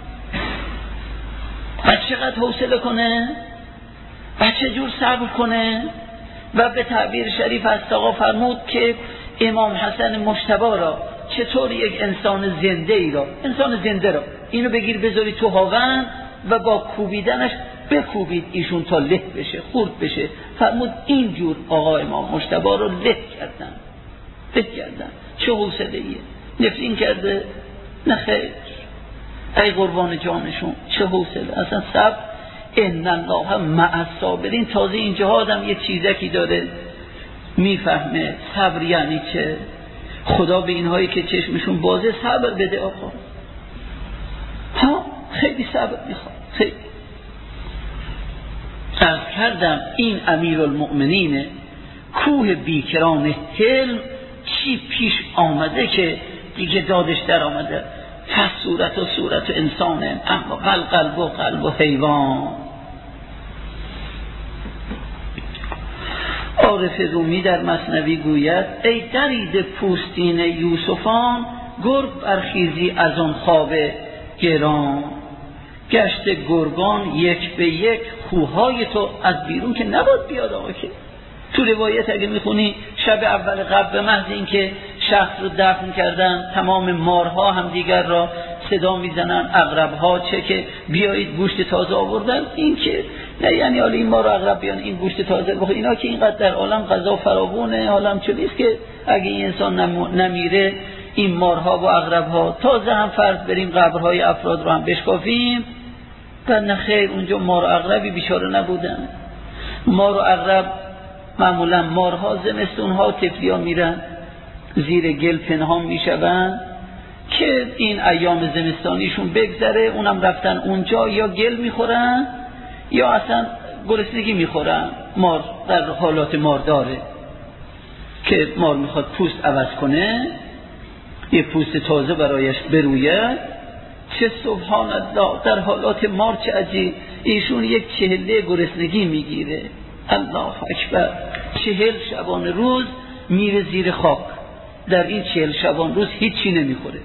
و چقدر حوصله کنه و چه جور صبر کنه. و به تعبیر شریف از آقا فرمود که امام حسن مجتبی را چطور یک انسان زنده ای را انسان زنده را اینو بگیر بذاری تو هاون و با کوبیدنش بکوبید ایشون تا له بشه خورد بشه. فرمود اینجور آقا امام مجتبی رو له کردن له کردن. چه حوصله‌ایه، نفرین کرده نه خیر، ای قربان جانشون چه حوصله. اصلا صبر ان الله مع الصابرین. تازه اینجا آدم یه چیزکی داره میفهمه صبر یعنی چه. خدا به اینهایی که چشمشون بازه صبر بده آقا. ها خیلی صبر میخواد. خیلی عرض کردم این امیرالمؤمنین کوه بیکران حلم چی پیش آمده که دیگه دادش در آمده. پس صورت و صورت انسانه، اما قل قلب و قلب و حیوان. عارف رومی در مثنوی گوید ای درید پوستین یوسفان، گرگ برخیزی از آن خواب گران. گشت گرگان یک به یک خوهای تو، از بیرون که نباید بیاد آقا. که تو روایت اگه میخونی شب اول قبل به محض این که شخص رو دفن کردن تمام مارها هم دیگر را صدا میزنن، عقرب‌ها چه که بیایید گوشت تازه آوردن. این که نه یعنی حالا این مار و عقرب بیان این گوشت تازه بخوره. اینا که اینقدر در عالم غذا فراوونه، عالم چه نیست که اگه این انسان نمیره این مارها و عقرب‌ها تازه هم فرض بریم قبرهای افراد رو هم بشکافیم. و نه خیر، اونجا مار و عقربی بیچاره نبودن. مار و عقرب معمولا مارها زمستونها تفلیا میرن زیر گل پنهان میشون که این ایام زمستانیشون بگذره، اونم رفتن اونجا یا گل میخورن یا اصلا گرسنگی میخورن. مار در حالات مارداره که مار میخواد پوست عوض کنه، یه پوست تازه برایش بروید. چه سبحان الله، در حالات مار چه عجیب، ایشون یک چهله گرسنگی میگیره. الله اکبر. چهل شبان روز میره زیر خاک، در این چهل شبان روز هیچی نمیخوره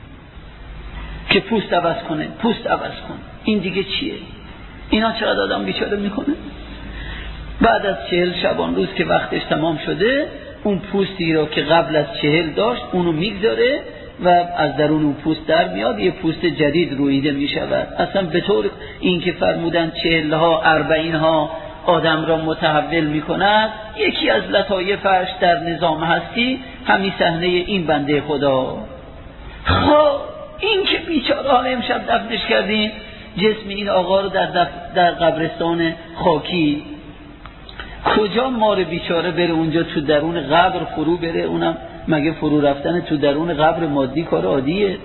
که پوست عوض کنه. پوست عوض کن این دیگه چیه؟ اینا چقدر آدم بیچاره میکنه. بعد از چهل شبان روز که وقتش تمام شده، اون پوستی رو که قبل از چهل داشت اونو میگذاره و از درون اون پوست در میاد، یه پوست جدید رویده میشود. اصلا به طور این که فرمودن چهل ها اربعین ها آدم را متحول میکند، یکی از لطایفش در نظام هستی همین صحنه این بنده خدا. خب این که بیچاره حالا امشب دفنش کردیم، جسم این آقا رو در, دف... در قبرستان خاکی، کجا مار بیچاره بره اونجا تو درون قبر فرو بره؟ اونم مگه فرو رفتن تو درون قبر مادی کار عادیه؟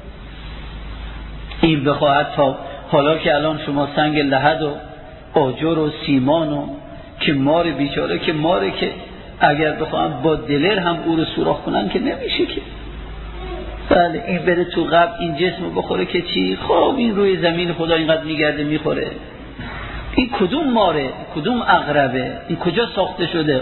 این بخواهد تا حالا که الان شما سنگ لحد و آجر و سیمان و که مار بیچاره که ماره که اگر بخواهم با دلر هم او رو سوراخ کنن که نمیشه که. بله این بره تو قبر این جسم رو بخوره که چی؟ خب این روی زمین خدا اینقدر میگرده میخوره. این کدوم ماره؟ کدوم عقربه؟ این کجا ساخته شده؟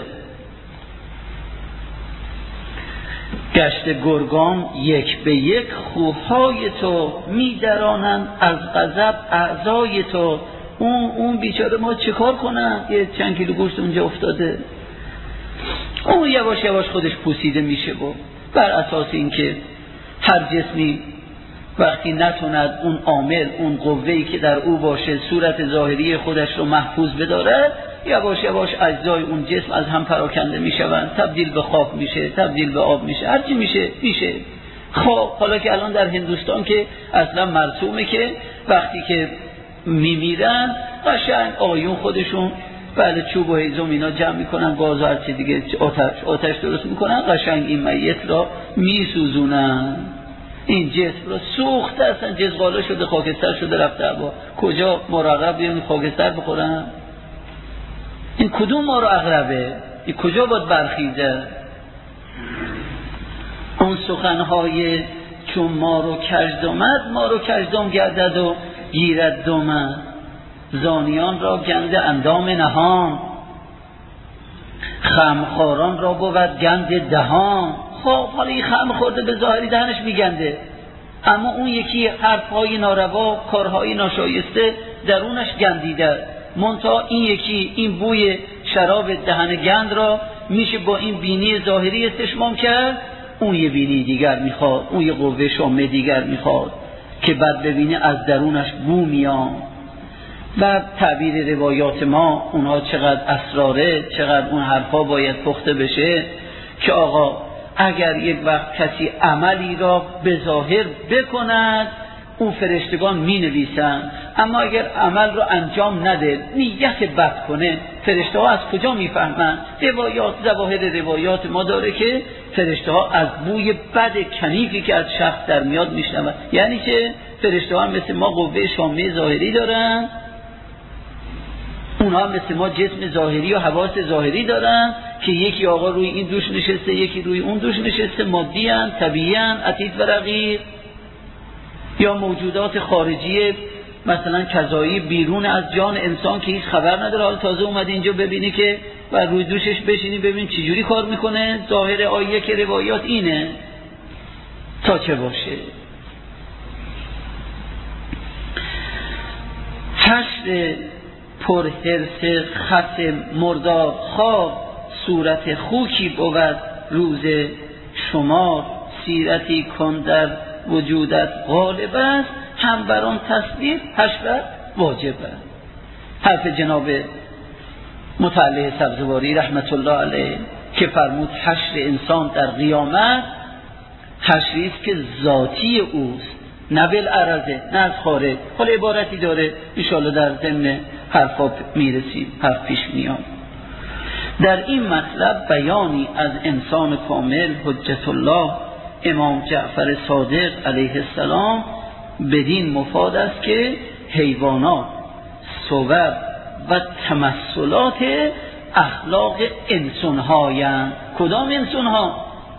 گشت گرگان یک به یک خوهای تو میدرانند از غضب اعضای تو. اون اون بیچاره ما چه کار کنن؟ یه چند کیلو گوشت اونجا افتاده، اون یواش یواش خودش پوسیده میشه. با بر اساس اینکه هر جسمی وقتی نتوند اون عامل اون قوه‌ای که در او باشه صورت ظاهری خودش رو محفوظ بداره، یواش یواش اجزای اون جسم از هم پراکنده میشوند، تبدیل به خاک میشه، تبدیل به آب میشه، هرچی میشه میشه. خب حالا که الان در هندوستان که اصلا مرسومه که وقتی که میمیرن قشنگ آیون خودشون بله چوب و هیزم اینا جمع میکنن، گاز و هرچی دیگه آتش آتش درست میکنن، قشنگ این میت را میسوزونن. این جسم را سوخته اصلا جزغاله شده، خاکستر شده، رفته هوا. کجا مراقب بیان خاکستر بخورن؟ این کدوم ما رو اغربه؟ این کجا باید برخیزه؟ اون سخنهای چون ما رو کژدمد ما رو کژدم گردد و گیرد دمد، زانیان را گنده اندام نهان، خمخاران را بود گند دهان. خب حالا این خم خورده به ظاهری دهنش میگنده، اما اون یکی حرفهای ناروا کارهای ناشایسته درونش گندیده. منتها این یکی این بوی شراب دهن گند را میشه با این بینی ظاهری استشمام کرد، اون یه بینی دیگر میخواد، اون یه قوه شامه دیگر میخواد که بعد ببینه از درونش بو میان. و تعبیر روایات ما اونها چقدر اسراره، چقدر اون حرفا باید پخته بشه که آقا اگر یک وقت کسی عملی را به ظاهر بکند اون فرشتگان می نویسن، اما اگر عمل را انجام نده نیت بد کنه فرشته ها از کجا می فهمن؟ روایات ظواهر روایات ما داره که فرشته ها از بوی بد کنیفی که از شخص در میاد می شنون. یعنی که فرشته ها هم مثل ما قوه شامه ظاهری دارن، اونها مثل ما جسم ظاهری و حواس ظاهری دارن که یکی آقا روی این دوش نشسته یکی روی اون دوش نشسته، مادی ان طبیعی ان عتیق و رقیق، یا موجودات خارجی مثلا کذایی بیرون از جان انسان که هیچ خبر نداره، حالا تازه اومد اینجا ببینی که و روی دوشش بشینی ببین چی جوری کار میکنه. ظاهر آیه که روایات اینه تا چه باشه. حشر پرهرس خصم مرداب خواب، صورت خوکی بود روز شمار، سیرتی کن در وجودت غالب است، هم بران تصویر حشر واجب است. حرف جناب متعلی سبزواری رحمت الله علیه که فرمود حشر انسان در قیامت حشری است که ذاتی اوست، نه بالعرضه نه از خارج. حالا عبارتی داره انشاءالله در ضمن حرفا میرسیم، حرف پیش میاد. در این مطلب بیانی از انسان کامل حجت الله امام جعفر صادق علیه السلام بدین مفاد است که حیوانات صور و تمثلات اخلاق انسان هایند. کدام انسان ها؟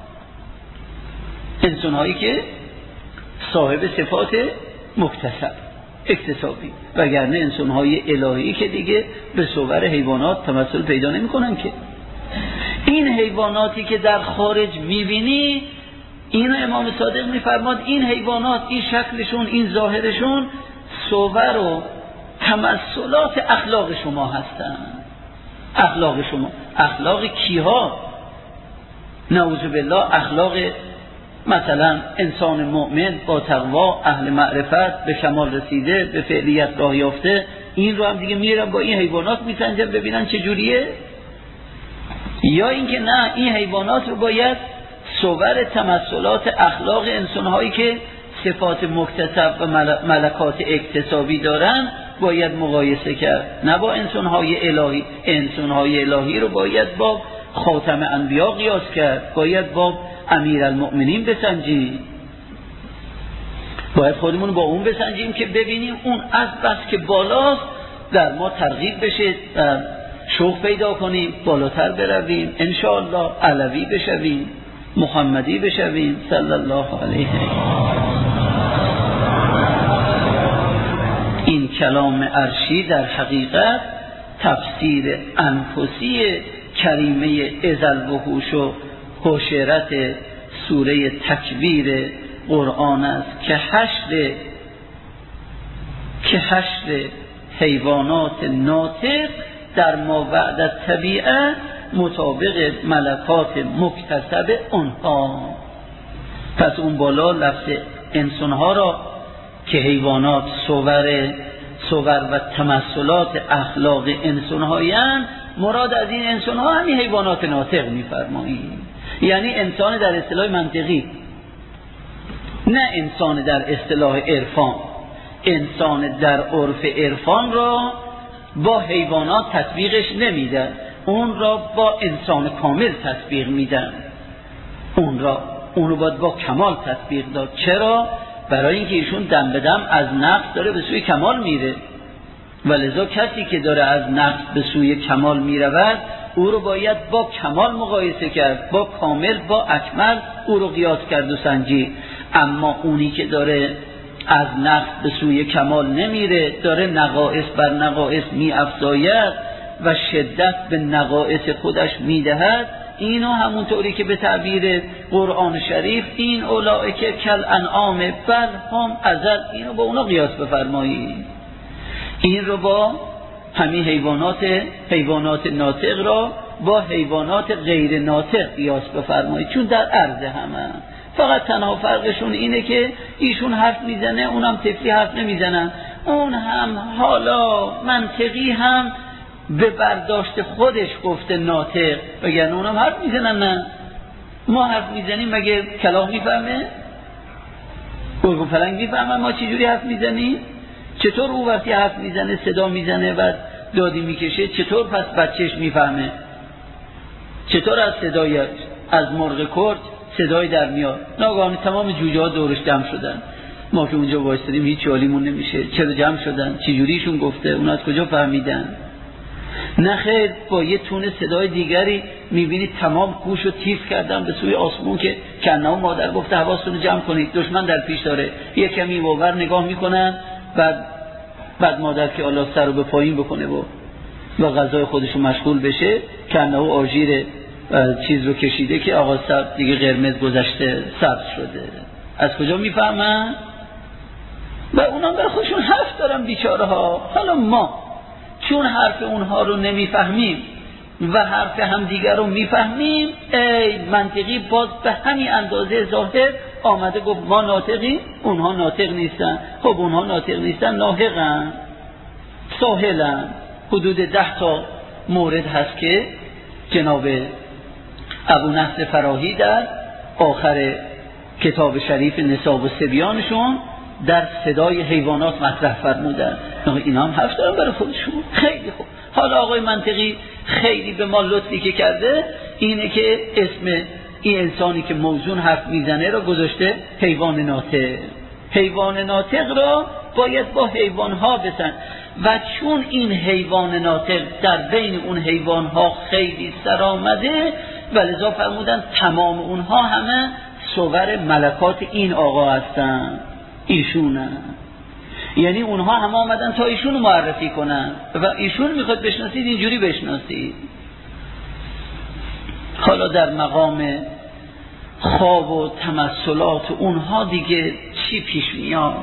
انسان هایی که صاحب صفات مکتسب اکتسابی، وگرنه انسان های الهی که دیگه به صور حیوانات تمثل پیدا نمی کنن که. این حیواناتی که در خارج میبینی اینو امام صادق میفرماد این حیوانات این شکلشون این ظاهرشون صور و تمثلات اخلاق شما هستن. اخلاق شما اخلاق کیها؟ نعوذ بالله اخلاق مثلا انسان مؤمن با تقوا اهل معرفت به کمال رسیده به فعلیت راه یافته، این رو هم دیگه میرن با این حیوانات میسنجن ببینن چه جوریه. یا اینکه نه این حیوانات رو باید صور تمثلات اخلاق انسان‌هایی که صفات مکتسب و ملکات اکتسابی دارن باید مقایسه کرد، نه با انسان‌های الهی. انسان‌های الهی رو باید با خاتم انبیا قیاس کرد، باید با امیرالمؤمنین بسنجیم، باید خودمون با اون بسنجیم که ببینیم اون از بس که بالاست در ما ترغیب بشه، شوق پیدا کنیم، بالاتر برویم، انشاءالله علوی بشویم، محمدی بشویم صلی الله علیه. این کلام عرشی در حقیقت تفسیر انفسی کریمه ازل وحوش و حشرت سوره تکویر قرآن است که حشر که حشر حیوانات ناطق در ما بعد طبیعه مطابق ملکات مکتسب آنها. پس اون بالا لفظ انسانها را که حیوانات صور صور و تمثلات اخلاق انسانهایند، مراد از این انسانها همین حیوانات ناطق می‌فرماییم، یعنی انسان در اصطلاح منطقی، نه انسان در اصطلاح عرفان. انسان در عرف عرفان را با حیوانات تطبیقش نمیدن، اون را با انسان کامل تطبیق میدن. اون را اون رو باید با کمال تطبیق داد. چرا؟ برای اینکه ایشون دم به دم از نقص داره به سوی کمال میره، ولذا کسی که داره از نقص به سوی کمال میرود او رو باید با کمال مقایسه کرد، با کامل با اکمل او رو قیاس کرد و سنجید. اما اونی که داره از نقص به سوی کمال نمیره، داره نقائص بر نقائص می‌افزاید و شدت به نقائص خودش میدهد، اینو همونطوری که به تعبیر قرآن شریف این اولئک کل انعام بل هم اضل، اینو با اونا قیاس بفرمایید. این رو با همین حیوانات حیوانات ناطق را با حیوانات غیر ناطق قیاس بفرمایید، چون در عرض همه. فقط تنها فرقشون اینه که ایشون حرف میزنه اونم طفلی حرف نمیزنن، اون هم حالا منطقی هم به برداشت خودش گفته ناطق، وگرنه اونم حرف میزنن. نه ما حرف میزنیم مگه کلاغ میفهمه؟ گرگ و پلنگ میفهمن ما چی جوری حرف میزنیم؟ چطور او وقتی حرف میزنه صدا میزنه و دادی میکشه چطور پس بچهش میفهمه؟ چطور از صدای از مرغ کرد صدای در میاد؟ ناگهان تمام جوجه ها دورش جمع شدن، ما که اونجا وایستادیم هیچ حالیمون نمیشه، چرا جمع شدن؟ چی جوریشون گفته؟ اون از کجا فهمیدن؟ نه خیر، با یه تون صدای دیگری میبینید تمام گوشو تیز کردن به سوی آسمون که کنه مادر گفته حواستون رو جمع کنید دشمن در پیش داره. یه کمی باور نگاه میکنن، بعد بعد مادر که الله سر رو به پایین بکنه و با غذای خودشو مشغول بشه، کنه و آژیر چیز رو کشیده که آقا سبز دیگه قرمز گذشته سبز شده. از کجا میفهمن؟ و اونا برای خودشون حرف دارن بیچاره ها. حالا ما چون حرف اونها رو نمیفهمیم و حرف همدیگر رو میفهمیم، ای منطقی باز به همین اندازه ظاهر آمده گفت ما ناطقیم، اونها ناطق نیستن. خب اونها ناطق نیستن، ناحقن، ساهلن. حدود ده تا مورد هست که جناب ابو نصر فراهی در آخر کتاب شریف نساب و صبیانشون در صدای حیوانات مطرح فرمودن. اینا هم حرف دارن برای خودشون. خیلی خوب. حالا آقای منطقی خیلی به ما لطفی که کرده اینه که اسم این انسانی که موزون حرف میزنه را گذاشته حیوان ناطق. حیوان ناطق را باید با حیوانها بسن و چون این حیوان ناطق در بین اون حیوانها خیلی سر آمده و لذا فرمودن تمام اونها همه صور ملکات این آقا هستن، ایشونن. یعنی اونها همه آمدن تا ایشونو معرفی کنن و ایشون میخواد بشناسید اینجوری بشناسید. حالا در مقام خواب و تمثلات اونها دیگه چی پیش میاد؟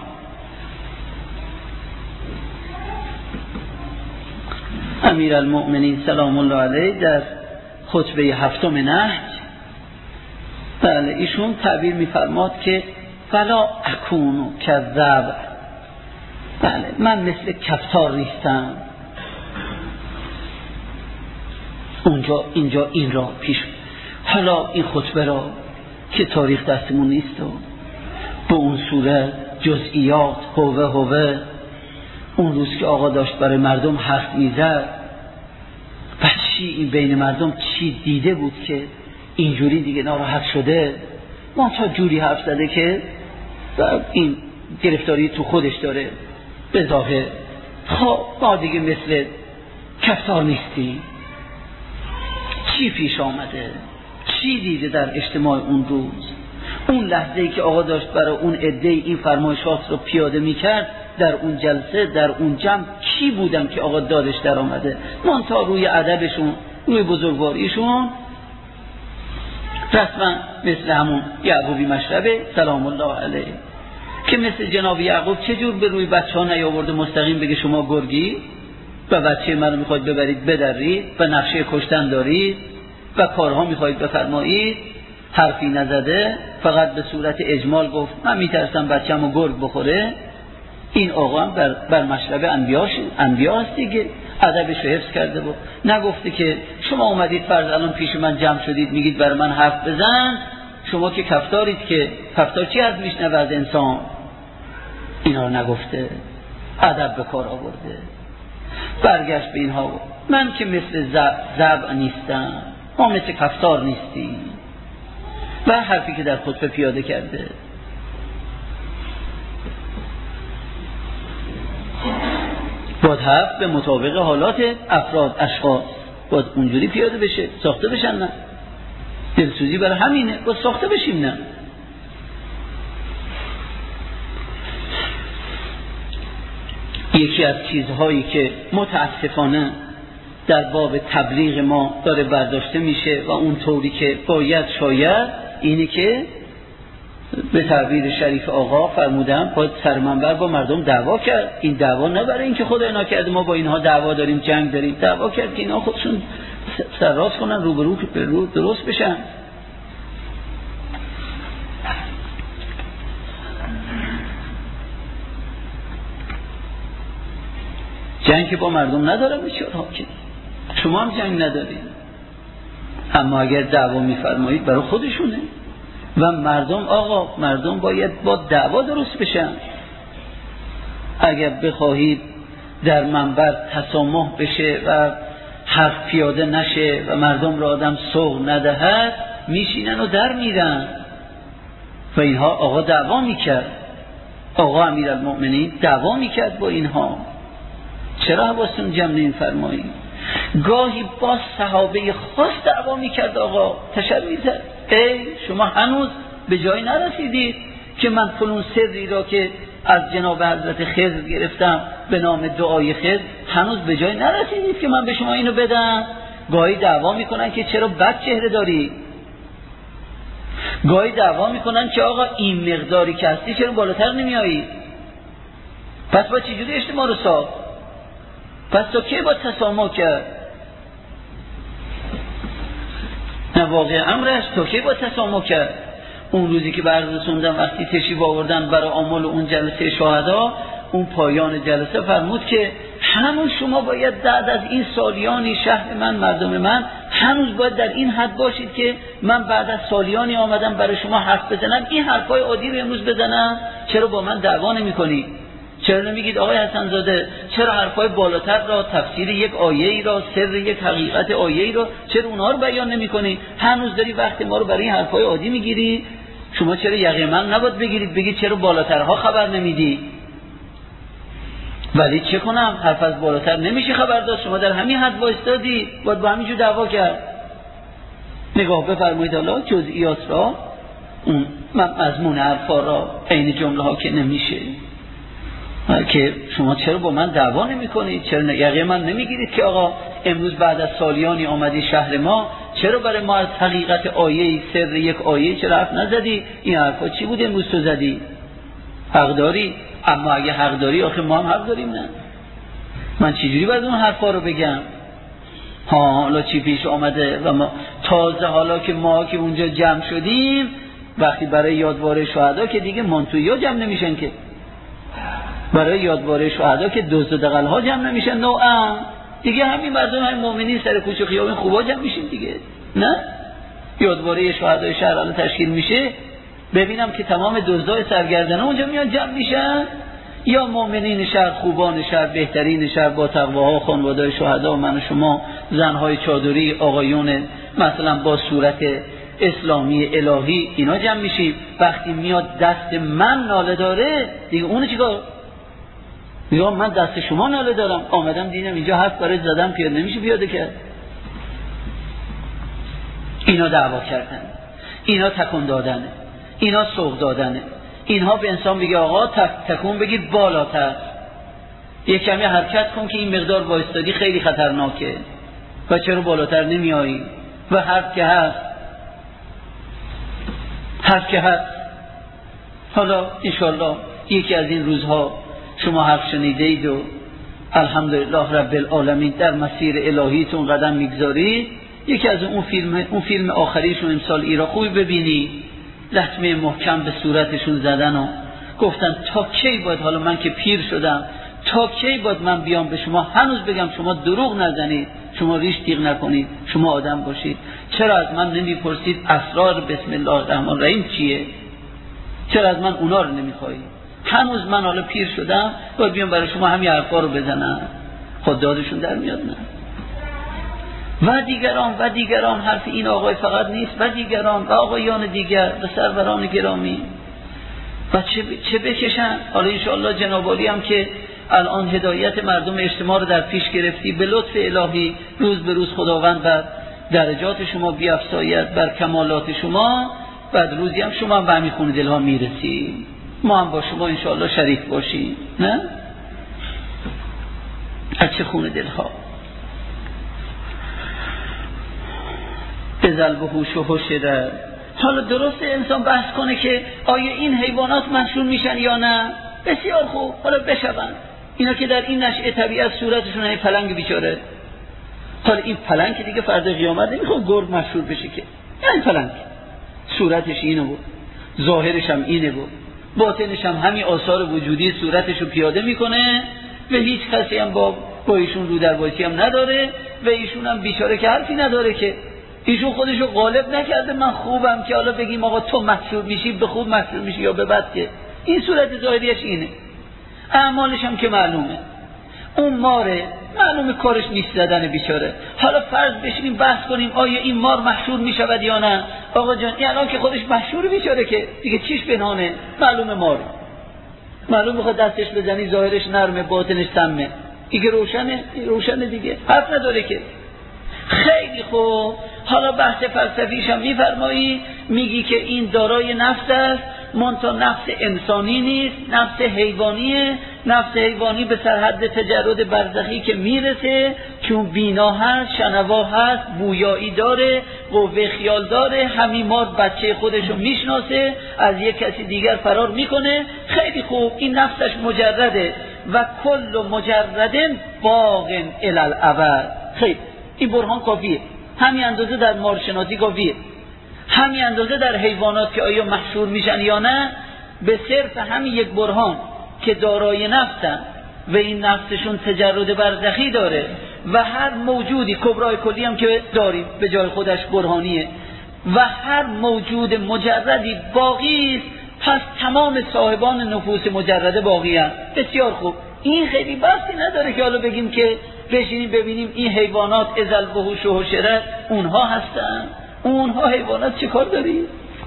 امیر المؤمنین سلام الله علیه در خطبه هفتم نهج، بله ایشون تعبیر میفرماد که فلا اکونو کذاب، بله من مثل کفتار نیستم. اونجا اینجا این را پیش. حالا این خطبه را که تاریخ دستمون نیست و به اون صورت جزئیات هوه هوه اون روز که آقا داشت برای مردم حرف میزد و چی این بین مردم چی دیده بود که اینجوری دیگه ناراحت شده، ما تا جوری حرف زده که این گرفتاری تو خودش داره به ظاهر. خب ما دیگه مثل کفتار نیستی. چی پیش آمده؟ چی دیده در اجتماع اون روز؟ اون لحظه‌ای که آقا داشت برای اون عده این فرمایشات رو پیاده میکرد در اون جلسه در اون جمع کی بودن که آقا دادش در آمده؟ منتها روی ادبشون، روی بزرگواریشون رسما مثل همون یعقوبی مشربه سلام الله علیه که مثل جناب یعقوب چجور به روی بچه ها نیاورده مستقیم بگه شما گرگی و بچه من رو میخواید ببرید بدرید و نقشه کشتن دارید و کارها میخواید بفرمایید، حرفی نزده، فقط به صورت اجمال گفت من میترسم بچه‌مو گرگ بخوره. این آقا هم بر, بر مشرب انبیاش انبیا هست دیگه، ادبش رو حفظ کرده بود. نگفته که شما اومدید فرض الان پیش من جمع شدید میگید برای من حرف بزن، شما که کفتارید که کفتار چی از میشنوه از انسان؟ اینا رو نگفته، ادب به کار آورده. برگشت به اینها من که مثل ضبع نیستم، ما مثل کفتار نیستیم و حرفی که در خطبه پیاده کرده. باید حرف به مطابق حالات افراد اشخاص باید اونجوری پیاده بشه، ساخته بشن. نه دلسوزی برای همینه، باید ساخته بشیم. نه یکی از چیزهایی که متاسفانه در باب تبلیغ ما داره برداشته میشه و اون طوری که باید شاید اینه که به تعبیر شریف آقا فرمودم باید سرمنبر با مردم دعوا کرد. این دعوا نه برای اینکه خدا اینا کرده ما با اینها دعوا داریم جنگ داریم، دعوا کرد که اینا خودشون سرراست کنن روبرو به رو درست بشن. جنگ که با مردم نداره بسیار حاکم، شما هم جنگ ندارید. اما اگر دعوا میفرمایید برای خودشونه و مردم، آقا مردم باید با دعوا درست بشن. اگر بخواهید در منبر تسامح بشه و حرف پیاده نشه و مردم را آدم سوق ندهد، میشینن و در میرن. و اینها آقا دعوا میکرد، آقا امیرالمؤمنین دعوا میکرد با اینها. چرا حواستون جمع نمی‌فرمایید؟ گاهی با صحابه خاص دعوا میکرد، آقا تشر میزد، ای شما هنوز به جای نرسیدید که من فلون سری را که از جناب حضرت خضر گرفتم به نام دعای خضر، هنوز به جای نرسیدید که من به شما اینو بدم. گاهی دعوا میکنن که چرا بد چهره داری، گاهی دعوا میکنن که آقا این مقداری که هستی چرا بالاتر نمیایی. پس با چجوری اجتماع رو ساخت؟ پس تا کی با تسامح کرد؟ نه واقع امرش تا کی با تسامح کرد؟ اون روزی که برز رسوندن وقتی تشریف آوردن برای عمل اون جلسه شهدا، اون پایان جلسه فرمود که هنوز شما باید بعد از این سالیانی شهر من، مردم من، هنوز باید در این حد باشید که من بعد از سالیانی آمدم برای شما حرف بزنم، این حرفای عادی رو امروز بزنم. چرا با من دعوا نمی‌کنید؟ چرا نمیگید آقای حسن زاده چرا حرفای بالاتر را، تفسیر یک آیه‌ای را، سر یک حقیقت آیه‌ای را، چرا اونها رو بیان نمی‌کنی؟ هنوز داری وقت ما رو برای این حرفای عادی میگیری؟ شما چرا یقه من نباید بگیرید بگید چرا بالاترها خبر نمیدی؟ ولی چه کنم، حرف از بالاتر نمیشه خبر داد، شما در همین حد وایستادی، باید با همینجور دعوا کرد. نگاه بفرمایید حالا جزئیات را، اون مضمون حرفا را، عین جمله ها که نمیشه که شما چرا با من دعوا نمی کنید؟ چرا یقه من نمیگیرید که آقا امروز بعد از سالیانی آمدی شهر ما، چرا برای ما از حقیقت آیه سر یک آیه چرا حرف نزدی؟ این حرفا چی بود امروز تو زدی؟ حق داری؟ اما اگه حق داری آخه ما هم حق داریم. نه من چجوری باید اون حرفا رو بگم؟ ها حالا چی پیش آمده و ما تازه حالا که ما که اونجا جمع شدیم، وقتی برای یادواره شهدا که دیگه منتویا جمع نمیشن، که برای یادواره شهدا که دزد و دغل ها جمع نمیشن، نوعا دیگه همین مردم، همین مؤمنین سر کوچه خیابون خوبا جمع میشین دیگه. نه یادواره شهدای شهر الان تشکیل میشه، ببینم که تمام دزدای سرگردنه اونجا میان جمع میشن، یا مؤمنین شهر، خوبان شهر، بهترین شهر با تقواها، خانواده‌های شهدا و من و شما، زنهای چادری، آقایون مثلا با صورت اسلامی الهی، اینا جمع میشیم. وقتی میاد دست من ناله داره دیگه اون چیکار؟ میگم من دست شما ناله دارم، آمدم دیدم اینجا حرف برای زدم پیاده نمیشه پیاده کرد. اینا دعوا کردن، اینا تکون دادنه، اینا سوق دادنه. اینها به انسان بگه آقا تک تکون بگید بالاتر، یک کمی حرکت کن که این مقدار وایستادی خیلی خطرناکه و چرا بالاتر نمیایی؟ و حرف که هست، حرف که هست. حالا انشالله یکی از این روزها شما حرف شنیده اید و الحمدلله رب العالمین در مسیر الهیتون قدم میگذارید، یکی از اون فیلم اون فیلم آخریشون امسال ایران خوبی ببینی، لطمه محکم به صورتشون زدن و گفتن تا کی باید، حالا من که پیر شدم، تا کی باید من بیام به شما هنوز بگم شما دروغ نزنید، شما ریش تیغ نکنید، شما آدم باشید؟ چرا از من نمیپرسید اسرار بسم الله الرحمن الرحیم چیه؟ چرا از من اونا رو نمیخواید؟ هنوز من حالا پیر شدم باید بیام برای شما همین حرفا رو بزنم؟ خود دادشون در میاد. نه و دیگران و دیگران، حرف این آقای فقط نیست، و دیگران و آقایان دیگر و سروران گرامی و چه, چه بکشن. حالا انشاءالله جناب عالی هم که الان هدایت مردم اجتماع رو در پیش گرفتی، به لطف الهی روز به روز خداوند بر درجات شما بیافزاید، بر کمالات شما، بعد روزی هم شما هم به همین خون دلها میرسیم، ما هم با شما انشاءالله شریک باشیم. نه از چه خون دلها بزل و هوش و حشره. حالا درسته انسان بحث کنه که آیا این حیوانات مشروع میشن یا نه؟ بسیار خوب، حالا بشون اینا که در این نشأه طبیعت صورتشون این پلنگ بیچاره. حالا این پلنگ که دیگه فردا قیامت نمیخواد گرگ مشهور بشه که، این پلنگ صورتش اینه بود، ظاهرش هم اینه بود، باطنش هم همین آثار وجودی صورتشو پیاده میکنه و هیچ کسی هم با با ایشون رو در بایسی هم نداره و ایشون هم بیچاره که حرفی نداره که ایشون خودشو غالب نکرده من خوبم که حالا بگیم آقا تو محسوب میشی به خوب محسوب میشی یا به بد. که این صورت ظاهریش اینه. اعمالش هم که معلومه، اون ماره معلومه کارش نیست زدن بیچاره. حالا فرض بشینیم بحث کنیم آیا این مار محشور میشود یا نه. آقا جان این الان که خودش محشور بیچاره که دیگه چیش بنانه، معلومه ماره، معلوم بخواد دستش بزنی ظاهرش نرمه باطنش سمه، دیگه روشنه روشنه دیگه حرف نداره که. خیلی خوب، حالا بحث فلسفیش هم میفرمایی، میگی که این دارای نفس است، منتها نفس انسانی نیست، نفس حیوانیه. نفس حیوانی به سرحد تجرد برزخی که میرسه، چون بینا هست، شنوا هست، بویایی داره، قوه خیال داره، همین مار بچه خودشو میشناسه، از یک کسی دیگر فرار میکنه. خیلی خوب، این نفسش مجرده و کل مجردن باغن الالعبد. خیلی این برهان کافیه، همین اندازه در مارشناسی کافیه، همین اندازه در حیوانات که آیا محشور میشن یا نه. به صرف همین یک برهان که دارای نفسن و این نفسشون تجرد برزخی داره و هر موجودی کبرای کلی هم که داریم به جای خودش برهانیه و هر موجود مجردی باقی است، پس تمام صاحبان نفوس مجرده باقی هست. بسیار خوب، این خیلی بحثی نداره که حالا بگیم که بشینیم ببینیم این حیوانات ازل وحوش و حشرات اونها هستن، اونها حیوانات چه کار داری؟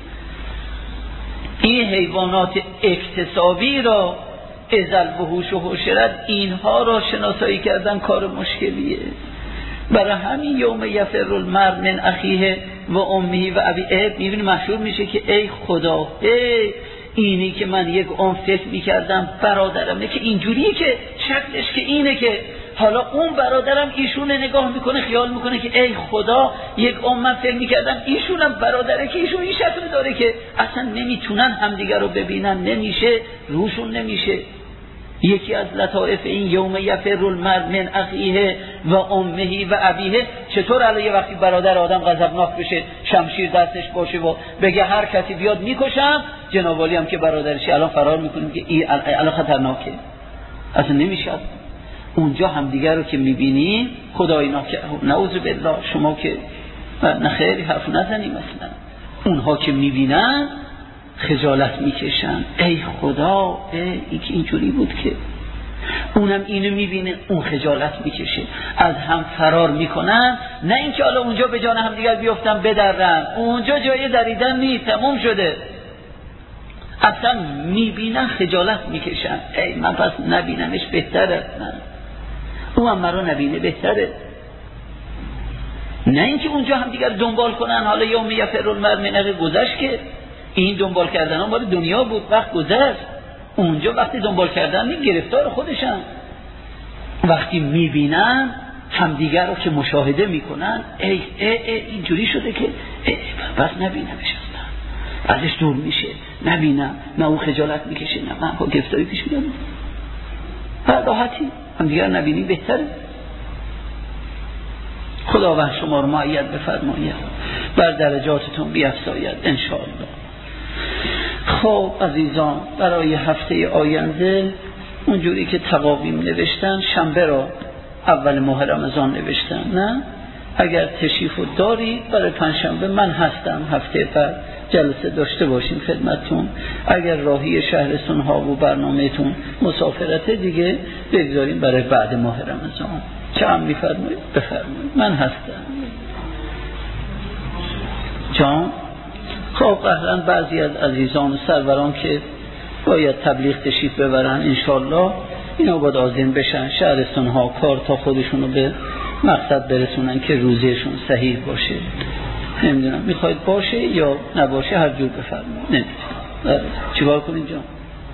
این حیوانات اکتسابی را ازل وحوش و حشرات اینها را شناسایی کردن کار مشکلیه. برای همین یوم یفر المرء من اخیه و امه و ابیه میبینی مشهور میشه که ای خدا، ای اینی که من یک عمر فکر میکردم برادرمه که اینجوریه که شکلش که اینه که حالا اون برادرم ایشونه نگاه میکنه خیال میکنه که ای خدا یک عمر من فکر میکردم ایشونم برادره که ایشون این شکل داره که اصلا نمیتونن همدیگر رو ببینن، نمیشه روشون نمیشه. یکی از لطائف این یوم یفر المرء من اخیه و امه و ابیه، چطور الان یه وقتی برادر آدم غضبناک بشه شمشیر دستش باشه و بگه هر کسی بیاد میکشم، جناب علی هم که برادرش الان فرار میکنیم که این الان خطرناکه، اصلا نمیشه. اونجا همدیگر رو که میبینی خدای ناکه نعوذ بالله شما که نه خیلی حرف نزنیم، مثلا اونها که میبینن خجالت میکشن، ای خدا ای که اینجوری بود که اونم اینو میبینه اون خجالت میکشه، از هم فرار میکنن. نه اینکه حالا اونجا به جان هم دیگر بیفتن بدرن، اونجا جای دریدن نیست، تموم شده. اصلا میبینن خجالت میکشن، ای من پس نبینمش بهتره، نه اون هم مرا نبینه بهتره. نه اینکه اونجا هم دیگر دنبال کنن، حالا یوم یفر المرء من اخیه گذشت که این دنبال کردن ها مال دنیا بود، وقت گذشت. اونجا وقتی دنبال کردن این گرفتار خودشن، وقتی میبینن همدیگر رو که مشاهده میکنن، ای ای ای اینجوری شده که ای بس نبینمش، اصلا ازش دور میشه، نبینم، نه اون خجالت میکشه، نه من با گرفتاری پیش میاد. هر راحتی همدیگر نبینی بهتره. خداوند شما رو معید بفرماید، بر درجاتتون بیفزاید انشاءالله. خب عزیزان، برای هفته آینده اونجوری که تقاویم نوشتن شنبه را اول ماه رمضان نوشتن، نه اگر تشریف دارید برای پنجشنبه من هستم، هفته بعد جلسه داشته باشیم خدمتتون. اگر راهی شهرستان ها و برنامهتون مسافرته دیگه بگذاریم برای بعد ماه رمضان. چه هم میفرمایید؟ بفرمایید، من هستم. جان خب قهرن بعضی از عزیزان و سروران که باید تبلیغ تشریف ببرن انشالله اینا باید آذین بشن، شهرستان ها کار تا خودشونو به مقصد برسونن که روزیشون صحیح باشه. نمیدونم میخواید باشه یا نباشه، هر جور بفرمایید. نمیدونم چیکار کنیم جان؟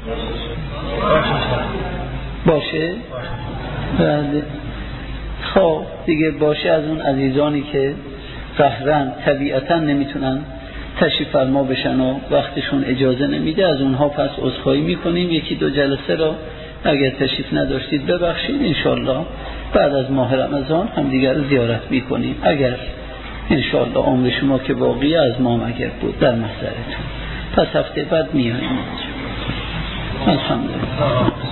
باشه؟ بله. خب دیگه باشه از اون عزیزانی که قهرن طبیعتا نمیتونن تشریف فرما بشن و وقتشون اجازه نمیده، از اونها پس عذرخواهی میکنیم. یکی دو جلسه را اگر تشریف نداشتید ببخشید، انشالله بعد از ماه رمضان هم دیگر زیارت میکنیم، اگر انشالله عمر شما که باقی از ما مگر بود در محضرتون. پس هفته بعد میاییم. الحمدلله.